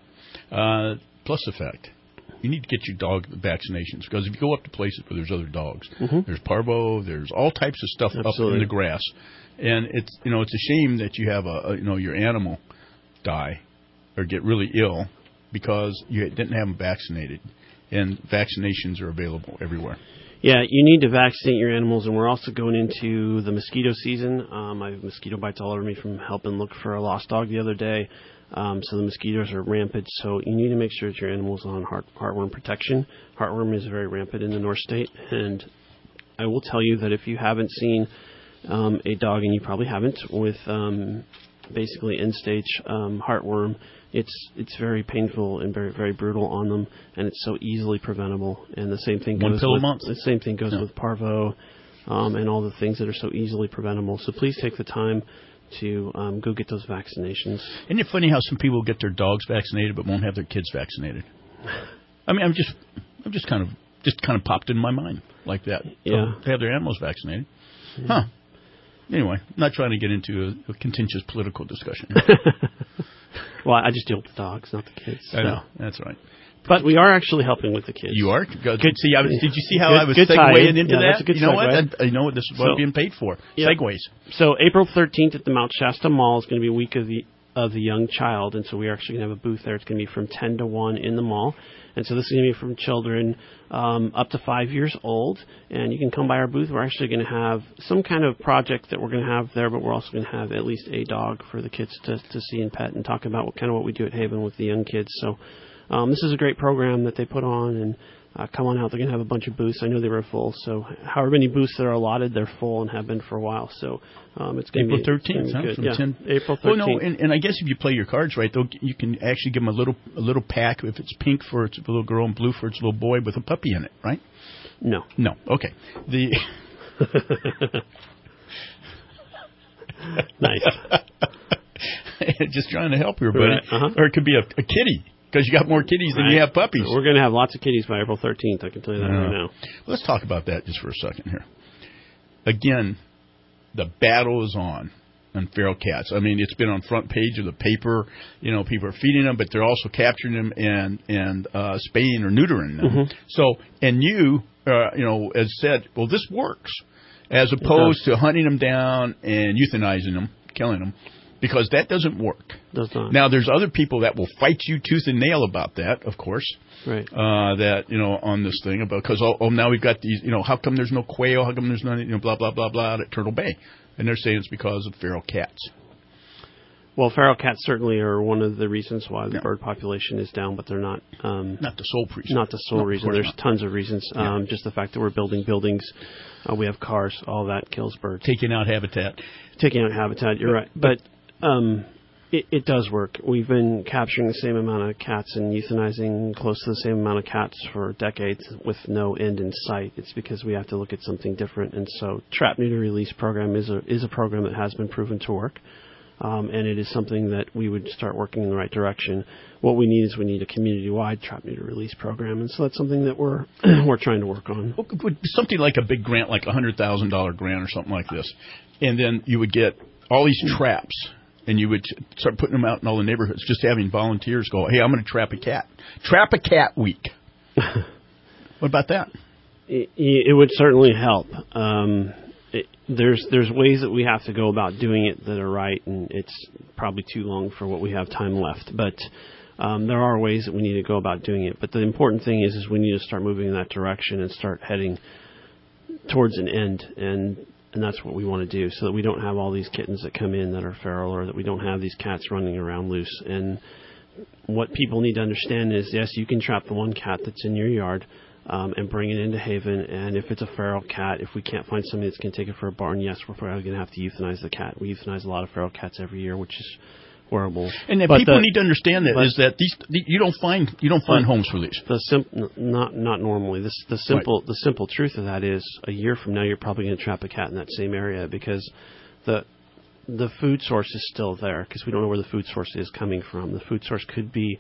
Plus the fact, you need to get your dog vaccinations, because if you go up to places where there's other dogs, there's parvo, there's all types of stuff up in the grass, and it's it's a shame that you have your animal die or get really ill because you didn't have them vaccinated, and vaccinations are available everywhere. Yeah, you need to vaccinate your animals, and we're also going into the mosquito season. I have mosquito bites all over me from helping look for a lost dog the other day. So the mosquitoes are rampant, so you need to make sure that your animal's on heartworm protection. Heartworm is very rampant in the North State, and I will tell you that if you haven't seen a dog, and you probably haven't, with basically end-stage heartworm, it's very painful and very, very brutal on them, and it's so easily preventable. And the same thing goes with parvo and all the things that are so easily preventable. So please take the time to go get those vaccinations. Isn't it funny how some people get their dogs vaccinated but won't have their kids vaccinated? I mean, I'm just kind of popped in my mind like that. Yeah, they have their animals vaccinated. Huh. Anyway, I'm not trying to get into a contentious political discussion. Well, I just deal with the dogs, not the kids. I know, that's right. But we are actually helping with the kids. You are? Good. Did you see how I was segueing into that? That's a good segue. You know what? This is what I'm being paid for. Yeah. Segues. So April 13th at the Mount Shasta Mall is going to be Week of the Young Child, and so we're actually going to have a booth there. It's going to be from 10 to 1 in the mall. And so this is going to be from children up to 5 years old, and you can come by our booth. We're actually going to have some kind of project that we're going to have there, but we're also going to have at least a dog for the kids to see and pet and talk about what we do at Haven with the young kids. So this is a great program that they put on, and come on out. They're going to have a bunch of booths. I know they were full, so however many booths that are allotted, they're full and have been for a while. So it's going to be April 13th, huh? Good. From 10. April 13th. Well, no, and I guess if you play your cards right, though, you can actually give them a little pack. If it's pink for its little girl and blue for its little boy with a puppy in it, right? No. Okay. Nice. Just trying to help here, buddy. Right. Uh-huh. Or it could be a kitty, because you got more kitties than you have puppies. We're going to have lots of kitties by April 13th. I can tell you that right now. Let's talk about that just for a second here. Again, the battle is on feral cats. I mean, it's been on front page of the paper. People are feeding them, but they're also capturing them and spaying or neutering them. Mm-hmm. So, and you as said, well, this works, as opposed to hunting them down and euthanizing them, killing them. Because that doesn't work. Does not. Now, there's other people that will fight you tooth and nail about that, of course. Right. On this thing about, because now we've got these, how come there's no quail? How come there's none, blah, blah, blah, blah, at Turtle Bay? And they're saying it's because of feral cats. Well, feral cats certainly are one of the reasons why the bird population is down, but they're not. Not the sole reason. Not the sole reason. There's tons of reasons. Yeah. Just the fact that we're building buildings, we have cars, all that kills birds. Taking out habitat. You're right. But it does work. We've been capturing the same amount of cats and euthanizing close to the same amount of cats for decades with no end in sight. It's because we have to look at something different. And so Trap, Neuter, Release program is a program that has been proven to work. And it is something that we would start working in the right direction. What we need is a community-wide Trap, Neuter, Release program. And so that's something that we're trying to work on. Something like a big grant, like a $100,000 grant or something like this. And then you would get all these traps. And you would start putting them out in all the neighborhoods, just having volunteers go, hey, I'm going to trap a cat. Trap a cat week. What about that? It would certainly help. There's ways that we have to go about doing it that are right, and it's probably too long for what we have time left. But there are ways that we need to go about doing it. But the important thing is we need to start moving in that direction and start heading towards an end. And that's what we want to do, so that we don't have all these kittens that come in that are feral, or that we don't have these cats running around loose. And what people need to understand is, yes, you can trap the one cat that's in your yard and bring it into Haven. And if it's a feral cat, if we can't find somebody that's going to take it for a barn, yes, we're probably going to have to euthanize the cat. We euthanize a lot of feral cats every year, which is horrible. And people need to understand that you don't find homes for these. Not normally. The simple truth of that is, a year from now you're probably going to trap a cat in that same area, because the food source is still there because we don't know where the food source is coming from. The food source could be,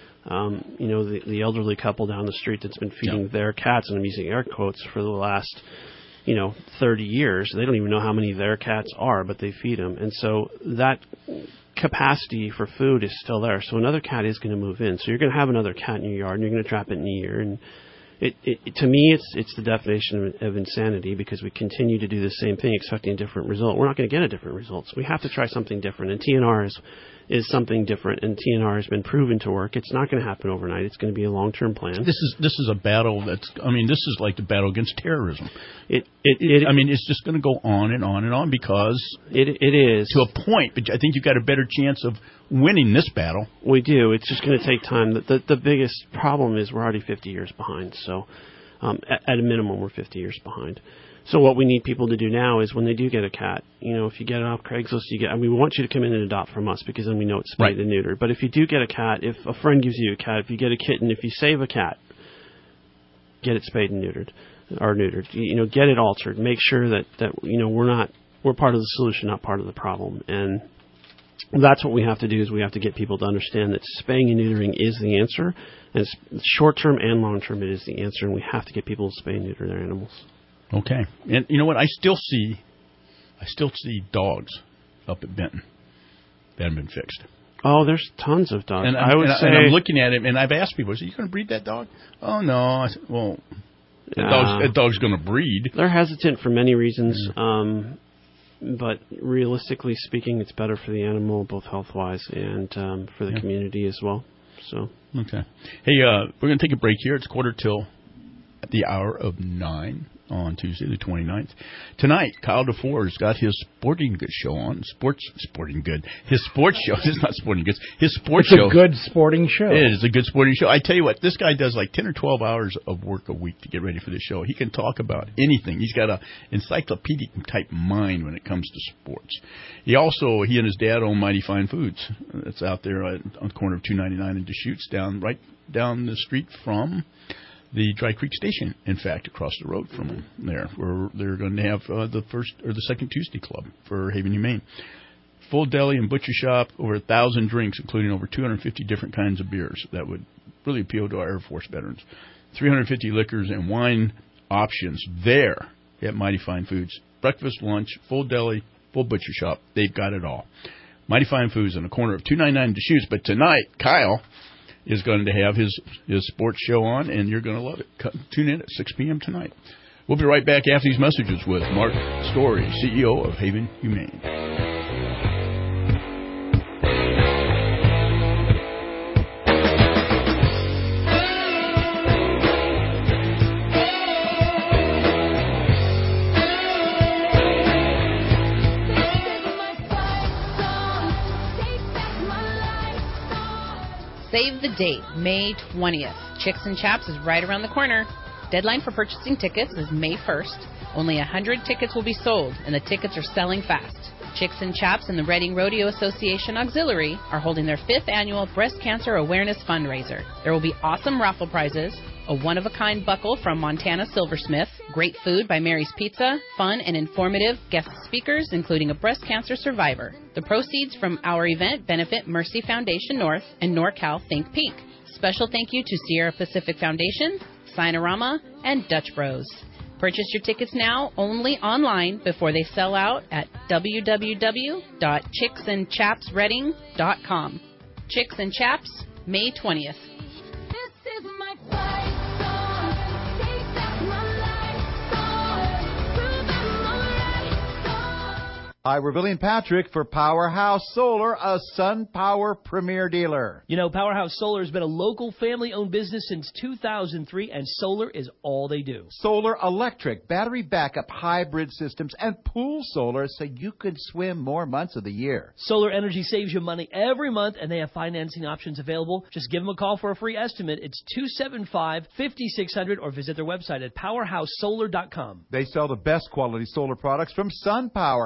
the elderly couple down the street that's been feeding their cats, and I'm using air quotes, for the last, 30 years. They don't even know how many their cats are, but they feed them. And so that capacity for food is still there. So another cat is going to move in. So you're going to have another cat in your yard, and you're going to trap it in a year. And to me, it's the definition of insanity because we continue to do the same thing expecting a different result. We're not going to get a different result. So we have to try something different. And TNR is something different, and TNR has been proven to work. It's not going to happen overnight. It's going to be a long-term plan. This is a battle this is like the battle against terrorism. It's just going to go on and on and on because it is to a point. But I think you've got a better chance of winning this battle. We do. It's just going to take time. The biggest problem is we're already 50 years behind. So at a minimum, we're 50 years behind. So what we need people to do now is when they do get a cat, if you get it off Craigslist, we want you to come in and adopt from us because then we know it's spayed and neutered. But if you do get a cat, if a friend gives you a cat, if you get a kitten, if you save a cat, get it spayed and neutered or neutered. Get it altered. Make sure that we're part of the solution, not part of the problem. And that's what we have to do is we have to get people to understand that spaying and neutering is the answer. And short-term and long-term, it is the answer. And we have to get people to spay and neuter their animals. Okay. And you know what? I still see dogs up at Benton that haven't been fixed. Oh, there's tons of dogs. And I'm looking at it, and I've asked people, are you going to breed that dog? Oh, no. I said, well, that dog's going to breed. They're hesitant for many reasons, but realistically speaking, it's better for the animal, both health-wise and for the community as well. So. Okay. Hey, we're going to take a break here. It's 8:45 at the hour of 9. On Tuesday, the 29th. Tonight, Kyle DeFore's got his sporting goods show on. His sports show. It's not sporting goods. His sports show. It's a good sporting show. It is a good sporting show. I tell you what, this guy does like 10 or 12 hours of work a week to get ready for this show. He can talk about anything. He's got an encyclopedic type mind when it comes to sports. He and his dad own Mighty Fine Foods. It's out there on the corner of 299 and Deschutes, right down the street from the Dry Creek Station, in fact, across the road from them there, where they're going to have the first or the second Tuesday Club for Haven Humane. Full deli and butcher shop, over 1,000 drinks, including over 250 different kinds of beers that would really appeal to our Air Force veterans. 350 liquors and wine options there at Mighty Fine Foods. Breakfast, lunch, full deli, full butcher shop. They've got it all. Mighty Fine Foods on the corner of 299 Deschutes. But tonight, Kyle is going to have his sports show on, and you're going to love it. Tune in at 6 p.m. tonight. We'll be right back after these messages with Mark Story, CEO of Haven Humane. Save the date, May 20th. Chicks and Chaps is right around the corner. Deadline for purchasing tickets is May 1st. Only 100 tickets will be sold, and the tickets are selling fast. Chicks and Chaps and the Reading Rodeo Association Auxiliary are holding their 5th annual breast cancer awareness fundraiser. There will be awesome raffle prizes, a one-of-a-kind buckle from Montana Silversmith, great food by Mary's Pizza, fun and informative guest speakers, including a breast cancer survivor. The proceeds from our event benefit Mercy Foundation North and NorCal Think Pink. Special thank you to Sierra Pacific Foundation, Sinorama, and Dutch Bros. Purchase your tickets now, only online, before they sell out at www.chicksandchapsreading.com. Chicks and Chaps, May 20th. Hi, we're Billy and Patrick for Powerhouse Solar, a SunPower premier dealer. You know, Powerhouse Solar has been a local family-owned business since 2003, and solar is all they do. Solar, electric, battery backup, hybrid systems, and pool solar so you can swim more months of the year. Solar energy saves you money every month, and they have financing options available. Just give them a call for a free estimate. It's 275-5600, or visit their website at powerhousesolar.com. They sell the best quality solar products from SunPower. SunPower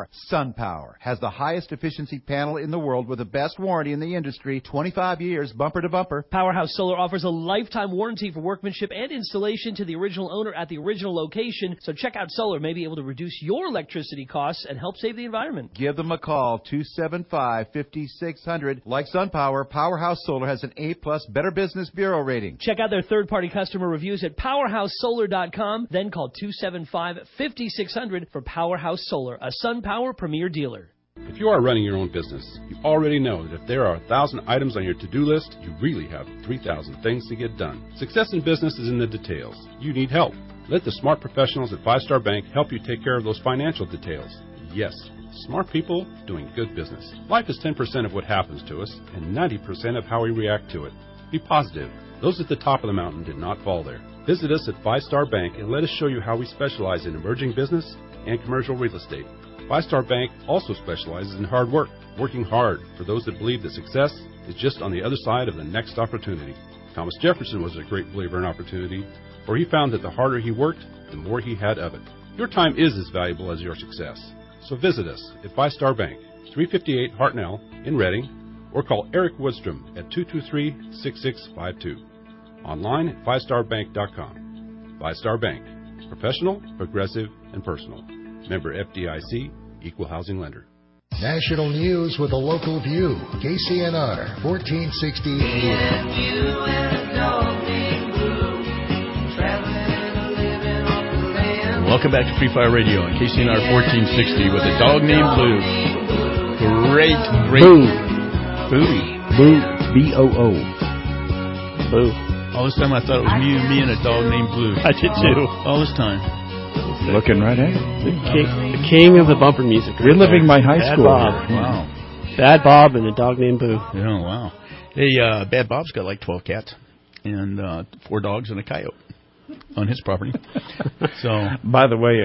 SunPower has the highest efficiency panel in the world with the best warranty in the industry, 25 years, bumper to bumper. Powerhouse Solar offers a lifetime warranty for workmanship and installation to the original owner at the original location. So check out Solar, may be able to reduce your electricity costs and help save the environment. Give them a call, 275-5600. Like SunPower, Powerhouse Solar has an A-plus Better Business Bureau rating. Check out their third-party customer reviews at PowerhouseSolar.com. Then call 275-5600 for Powerhouse Solar, a SunPower premier dealer. If you are running your own business, you already know that if there are 1,000 items on your to-do list, you really have 3,000 things to get done. Success in business is in the details. You need help. Let the smart professionals at Five Star Bank help you take care of those financial details. Yes, smart people doing good business. Life is 10% of what happens to us and 90% of how we react to it. Be positive. Those at the top of the mountain did not fall there. Visit us at Five Star Bank and let us show you how we specialize in emerging business and commercial real estate. Five Star Bank also specializes in hard work, working hard for those that believe that success is just on the other side of the next opportunity. Thomas Jefferson was a great believer in opportunity, for he found that the harder he worked, the more he had of it. Your time is as valuable as your success. So visit us at Five Star Bank, 358 Hartnell in Reading, or call Eric Woodstrom at 223-6652. Online at fivestarbank.com. Five Star Bank. Professional, progressive, and personal. Member FDIC, Equal Housing Lender. National news with a local view. KCNR, 1460 AM. Welcome back to Free Fire Radio on KCNR 1460 with a dog named Blue. Great. Boo. Boo. B-O-O. Boo. All this time I thought it was me and a dog named Blue. I did too. All this time. Looking right at it. The king of the bumper music. You're living my high Bad school. Bob. Wow. Bad Bob and a dog named Boo. Yeah, wow. Hey, Bad Bob's got like 12 cats and 4 dogs and a coyote on his property. So, by the way,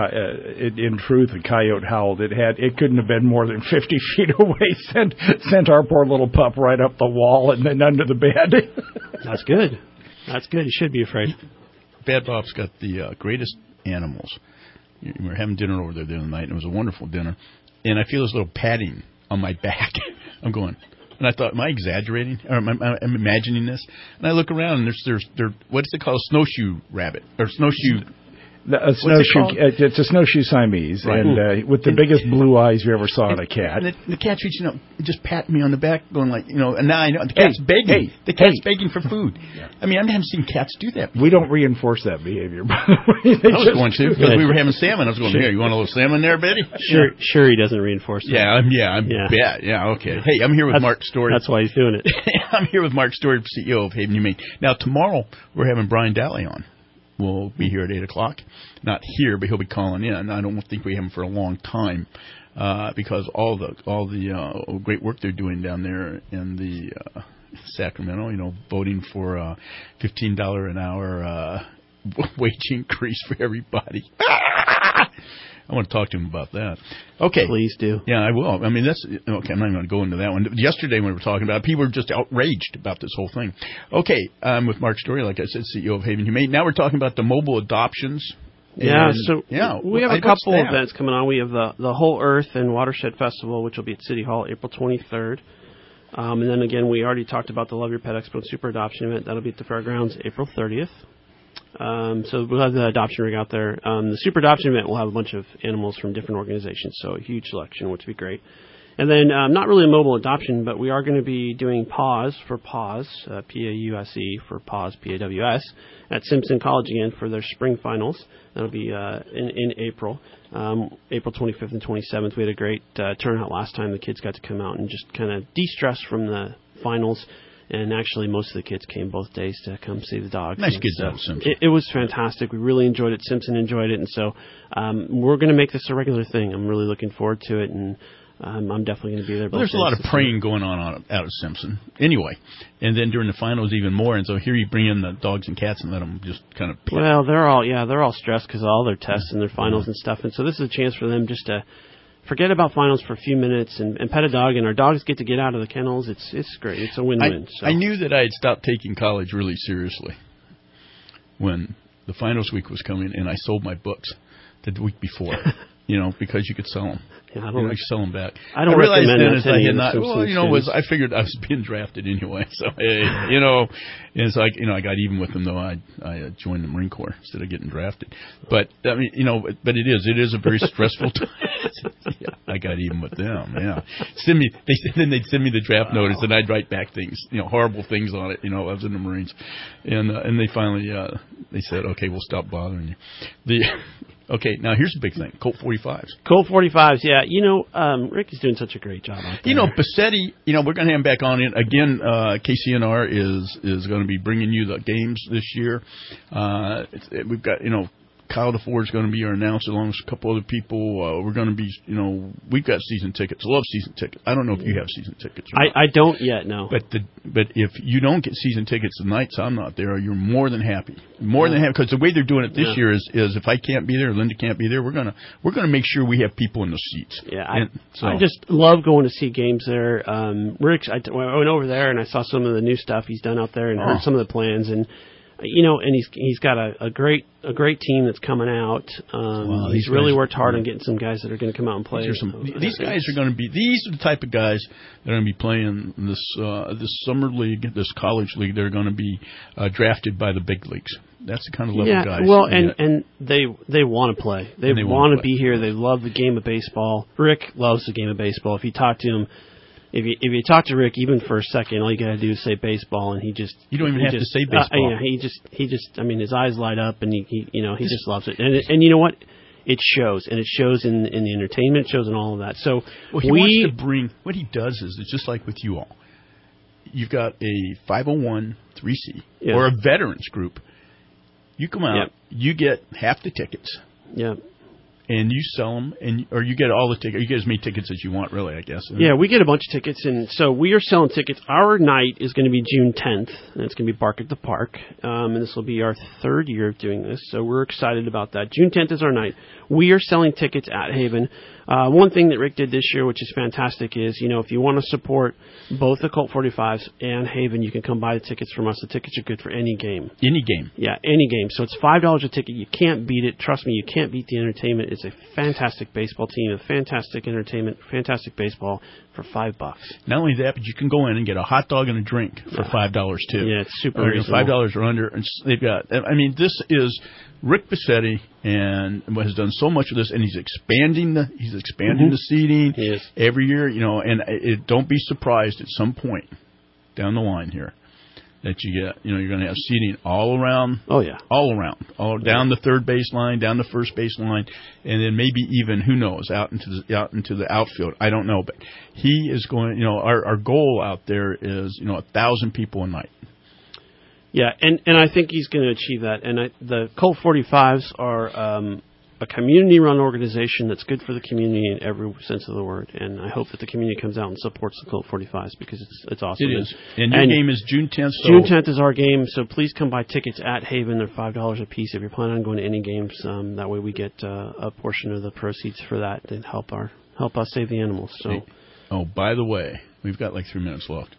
in truth, a coyote howled. It couldn't have been more than 50 feet away. Sent our poor little pup right up the wall and then under the bed. That's good. That's good. You should be afraid. Bad Bob's got the greatest animals. We were having dinner over there the other night, and it was a wonderful dinner. And I feel this little padding on my back. I'm going, and I thought, am I exaggerating? Or am I imagining this? And I look around, and there's what is it called? A snowshoe rabbit or snowshoe. It's a snowshoe Siamese, right. And with the biggest blue eyes you ever saw in a cat. And the cat's reaching up, just patting me on the back, going like, and now I know the cat's begging. The cat's begging for food. I mean, I haven't seen cats do that before. We don't reinforce that behavior, by the way. I was going to, because we were having salmon. I was going, here, you want a little salmon there, Betty? Sure, he doesn't reinforce that. I bet. Yeah, okay. Hey, I'm here with Mark Story. That's why he's doing it. I'm here with Mark Story, CEO of Haven Humane. Now, tomorrow, we're having Brian Daly on. We'll be here at 8 o'clock. Not here, but he'll be calling in. I don't think we have him for a long time because all the great work they're doing down there in the Sacramento, voting for $15 an hour wage increase for everybody. I want to talk to him about that. Okay. Please do. Yeah, I will. I mean, that's okay. I'm not going to go into that one. Yesterday when we were talking about it, people were just outraged about this whole thing. Okay, I'm with Mark Story, like I said, CEO of Haven Humane. Now we're talking about the mobile adoptions. We have a couple events coming on. We have the Whole Earth and Watershed Festival, which will be at City Hall April 23rd. And then again, we already talked about the Love Your Pet Expo and Super Adoption event. That'll be at the fairgrounds April 30th. So we'll have the adoption rig out there. The Super Adoption event will have a bunch of animals from different organizations, so a huge selection, which will be great. And then not really a mobile adoption, but we are going to be doing PAWS for PAWS, P-A-U-S-E for PAWS, P-A-W-S, at Simpson College again for their spring finals. That'll be in April, April 25th and 27th. We had a great turnout last time. The kids got to come out and just kind of de-stress from the finals. And actually, most of the kids came both days to come see the dogs. Nice kids out of Simpson. It was fantastic. We really enjoyed it. Simpson enjoyed it. And so we're going to make this a regular thing. I'm really looking forward to it. And I'm definitely going to be there. Well, there's a lot of praying going on out of Simpson. Anyway, and then during the finals even more. And so here you bring in the dogs and cats and let them just kind of... Well, they're all stressed because of all their tests and their finals and stuff. And so this is a chance for them just to forget about finals for a few minutes and pet a dog, and our dogs get to get out of the kennels. It's great. It's a win-win. I knew that I had stopped taking college really seriously when the finals week was coming, and I sold my books the week before. because you could sell them. Yeah, I don't sell them back. I don't realized recommend then that is to I any had of the not. Simpsons Well, students. I figured I was being drafted anyway. So it's like I got even with them though. I joined the Marine Corps instead of getting drafted. But I mean, but it is a very stressful time. Yeah, I got even with them. Yeah, then they'd send me the draft notice, and I'd write back things, horrible things on it. I was in the Marines, and they finally they said, okay, we'll stop bothering you. Okay, now here's a big thing: Colt 45s. Colt 45s, yeah. Rick is doing such a great job out there. Bassetti. We're going to have him back on in again. KCNR is going to be bringing you the games this year. We've got Kyle DeFore is going to be our announcer along with a couple other people. We're going to be, we've got season tickets. I love season tickets. I don't know if you have season tickets or not. I don't yet, no. But if you don't get season tickets the nights I'm not there, you're more than happy. More than happy, because the way they're doing it this year is if I can't be there, Linda can't be there, we're gonna make sure we have people in the seats. Yeah, I just love going to see games there. Rick, I went over there and I saw some of the new stuff he's done out there and heard some of the plans and he's got a great team that's coming out. He's really worked hard on getting some guys that are going to come out and play. These guys are going to be. These are the type of guys that are going to be playing this summer league, this college league. They're going to be drafted by the big leagues. That's the kind of level guys. Well, and they want to play. They want to be here. They love the game of baseball. Rick loves the game of baseball. If you talk to him. If you talk to Rick even for a second, all you got to do is say baseball, and he just you don't even have to say baseball. He just I mean his eyes light up, and he just loves it. And you know what? It shows, and it shows in the entertainment, it shows in all of that. So he wants to bring what he does is it's just like with you all. You've got a 501(c)(3) or a veterans group. You come out, you get half the tickets. Yeah. And you sell them, or you get all the tickets. You get as many tickets as you want, really, I guess. Yeah, we get a bunch of tickets, and so we are selling tickets. Our night is going to be June 10th, and it's going to be Bark at the Park, and this will be our third year of doing this, so we're excited about that. June 10th is our night. We are selling tickets at Haven. One thing that Rick did this year, which is fantastic, is, if you want to support both the Colt 45s and Haven, you can come buy the tickets from us. The tickets are good for any game. Any game. Yeah, any game. So it's $5 a ticket. You can't beat it. Trust me, you can't beat the entertainment. It's a fantastic baseball team, a fantastic entertainment, fantastic baseball for $5. Not only that, but you can go in and get a hot dog and a drink for $5 too. Yeah, it's super reasonable. $5 or under. And they've got. I mean, this is Rick Bassetti, and has done so much of this, and he's expanding the seating every year. And don't be surprised at some point down the line here that you get. You're going to have seating all around. Oh yeah, all around, down the third base line, down the first base line, and then maybe even out into the outfield. I don't know, but he is going. Our goal out there is 1,000 people a night. Yeah, and I think he's going to achieve that. And the Colt 45s are a community-run organization that's good for the community in every sense of the word. And I hope that the community comes out and supports the Colt 45s because it's awesome. It is. And your game is June 10th. June 10th is our game, so please come buy tickets at Haven. They're $5 a piece if you're planning on going to any games. That way we get a portion of the proceeds for that and help us save the animals. So. Oh, by the way, we've got like 3 minutes left.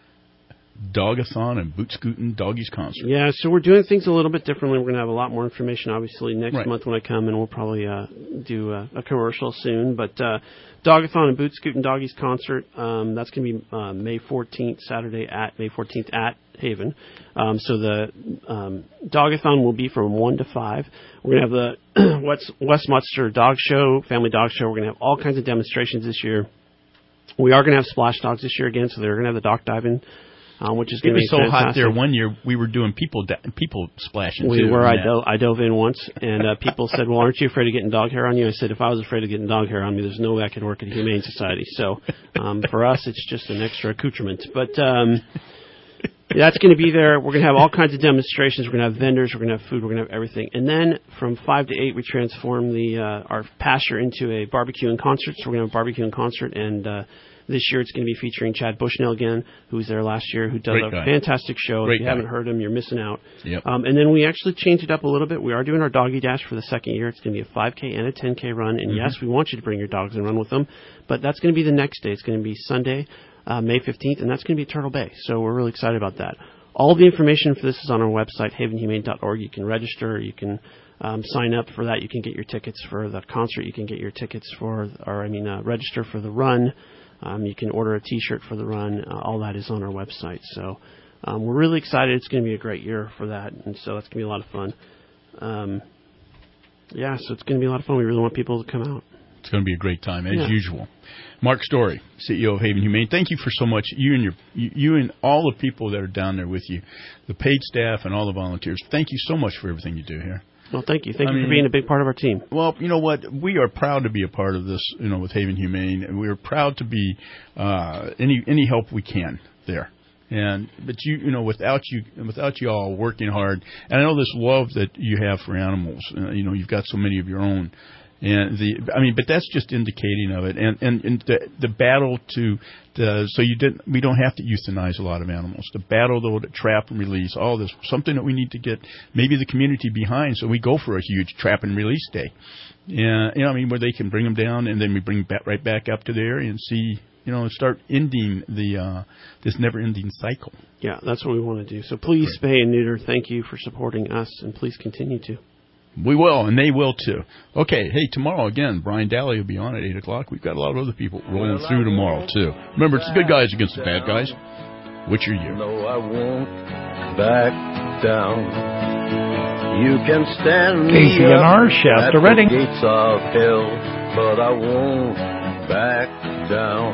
Dogathon and Boot Scootin' Doggies concert. Yeah, so we're doing things a little bit differently. We're going to have a lot more information, obviously, next month when I come, and we'll probably do a commercial soon. But Dogathon and Boot Scootin' Doggies concert, that's going to be May 14th, Saturday at May 14th at Haven. So the Dogathon will be from 1 to 5. We're going to have the West Munster Dog Show, Family Dog Show. We're going to have all kinds of demonstrations this year. We are going to have splash dogs this year again, so they're going to have the dock diving. Which is going to be so fantastic. hot there. One year we were doing people splashing. We were. I dove in once, and people said, "Well, aren't you afraid of getting dog hair on you?" I said, "If I was afraid of getting dog hair on me, there's no way I could work at Humane Society." So for us, it's just an extra accoutrement. But that's going to be there. We're going to have all kinds of demonstrations. We're going to have vendors. We're going to have food. We're going to have everything. And then from 5 to 8, we transform our pasture into a barbecue and concert. So we're going to have a barbecue and concert, and this year it's going to be featuring Chad Bushnell again, who was there last year, who does fantastic show. If you haven't heard him, you're missing out. Yep. And then we actually changed it up a little bit. We are doing our Doggy Dash for the second year. It's going to be a 5K and a 10K run. And yes, we want you to bring your dogs and run with them. But that's going to be the next day. It's going to be Sunday, May 15th, and that's going to be at Turtle Bay. So we're really excited about that. All the information for this is on our website, havenhumane.org. You can register. You can sign up for that. You can get your tickets for the concert. You can get your tickets register for the run. You can order a T-shirt for the run. All that is on our website. So we're really excited. It's going to be a great year for that, and so it's going to be a lot of fun. So it's going to be a lot of fun. We really want people to come out. It's going to be a great time, as usual. Mark Story, CEO of Haven Humane, thank you for so much. You and all the people that are down there with you, the paid staff and all the volunteers, thank you so much for everything you do here. Well, thank you. Thank you for being a big part of our team. Well, you know what? We are proud to be a part of this, with Haven Humane. And we're proud to be any help we can there. But without you all working hard, and I know this love that you have for animals. You've got so many of your own. But that's just indicating of it, and the battle we don't have to euthanize a lot of animals. The battle though to trap and release, all this, something that we need to get maybe the community behind. So we go for a huge trap and release day, where they can bring them down, and then we bring right back up to the area and see, start ending this never-ending cycle. Yeah, that's what we want to do. So please spay and neuter. Thank you for supporting us, and please continue to. We will, and they will too. Okay, hey, tomorrow again, Brian Daly will be on at 8 o'clock. We've got a lot of other people rolling through tomorrow too. Remember, it's the good guys against the bad guys. Which are you? No, I won't back down. You can stand me KCNR, Shasta, Redding. The gates of hell, but I won't back down.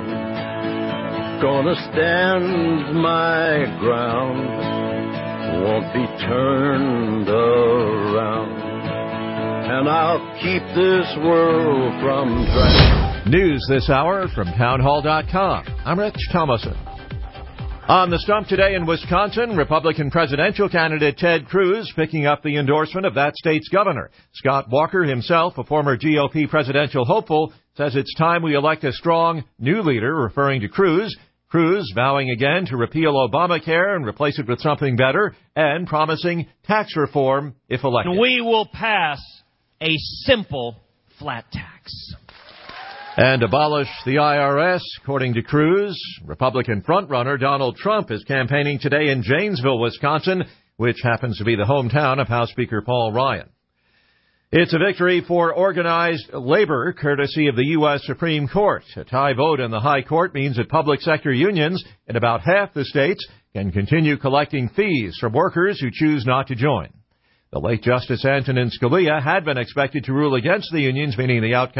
Gonna stand my ground, won't be turned around. And I'll keep this world from drowning. News this hour from townhall.com. I'm Rich Thomason. On the stump today in Wisconsin, Republican presidential candidate Ted Cruz picking up the endorsement of that state's governor. Scott Walker himself, a former GOP presidential hopeful, says it's time we elect a strong new leader, referring to Cruz. Cruz vowing again to repeal Obamacare and replace it with something better, and promising tax reform if elected. We will pass a simple flat tax. And abolish the IRS, according to Cruz. Republican frontrunner Donald Trump is campaigning today in Janesville, Wisconsin, which happens to be the hometown of House Speaker Paul Ryan. It's a victory for organized labor, courtesy of the U.S. Supreme Court. A tie vote in the High Court means that public sector unions in about half the states can continue collecting fees from workers who choose not to join. The late Justice Antonin Scalia had been expected to rule against the unions, meaning the outcome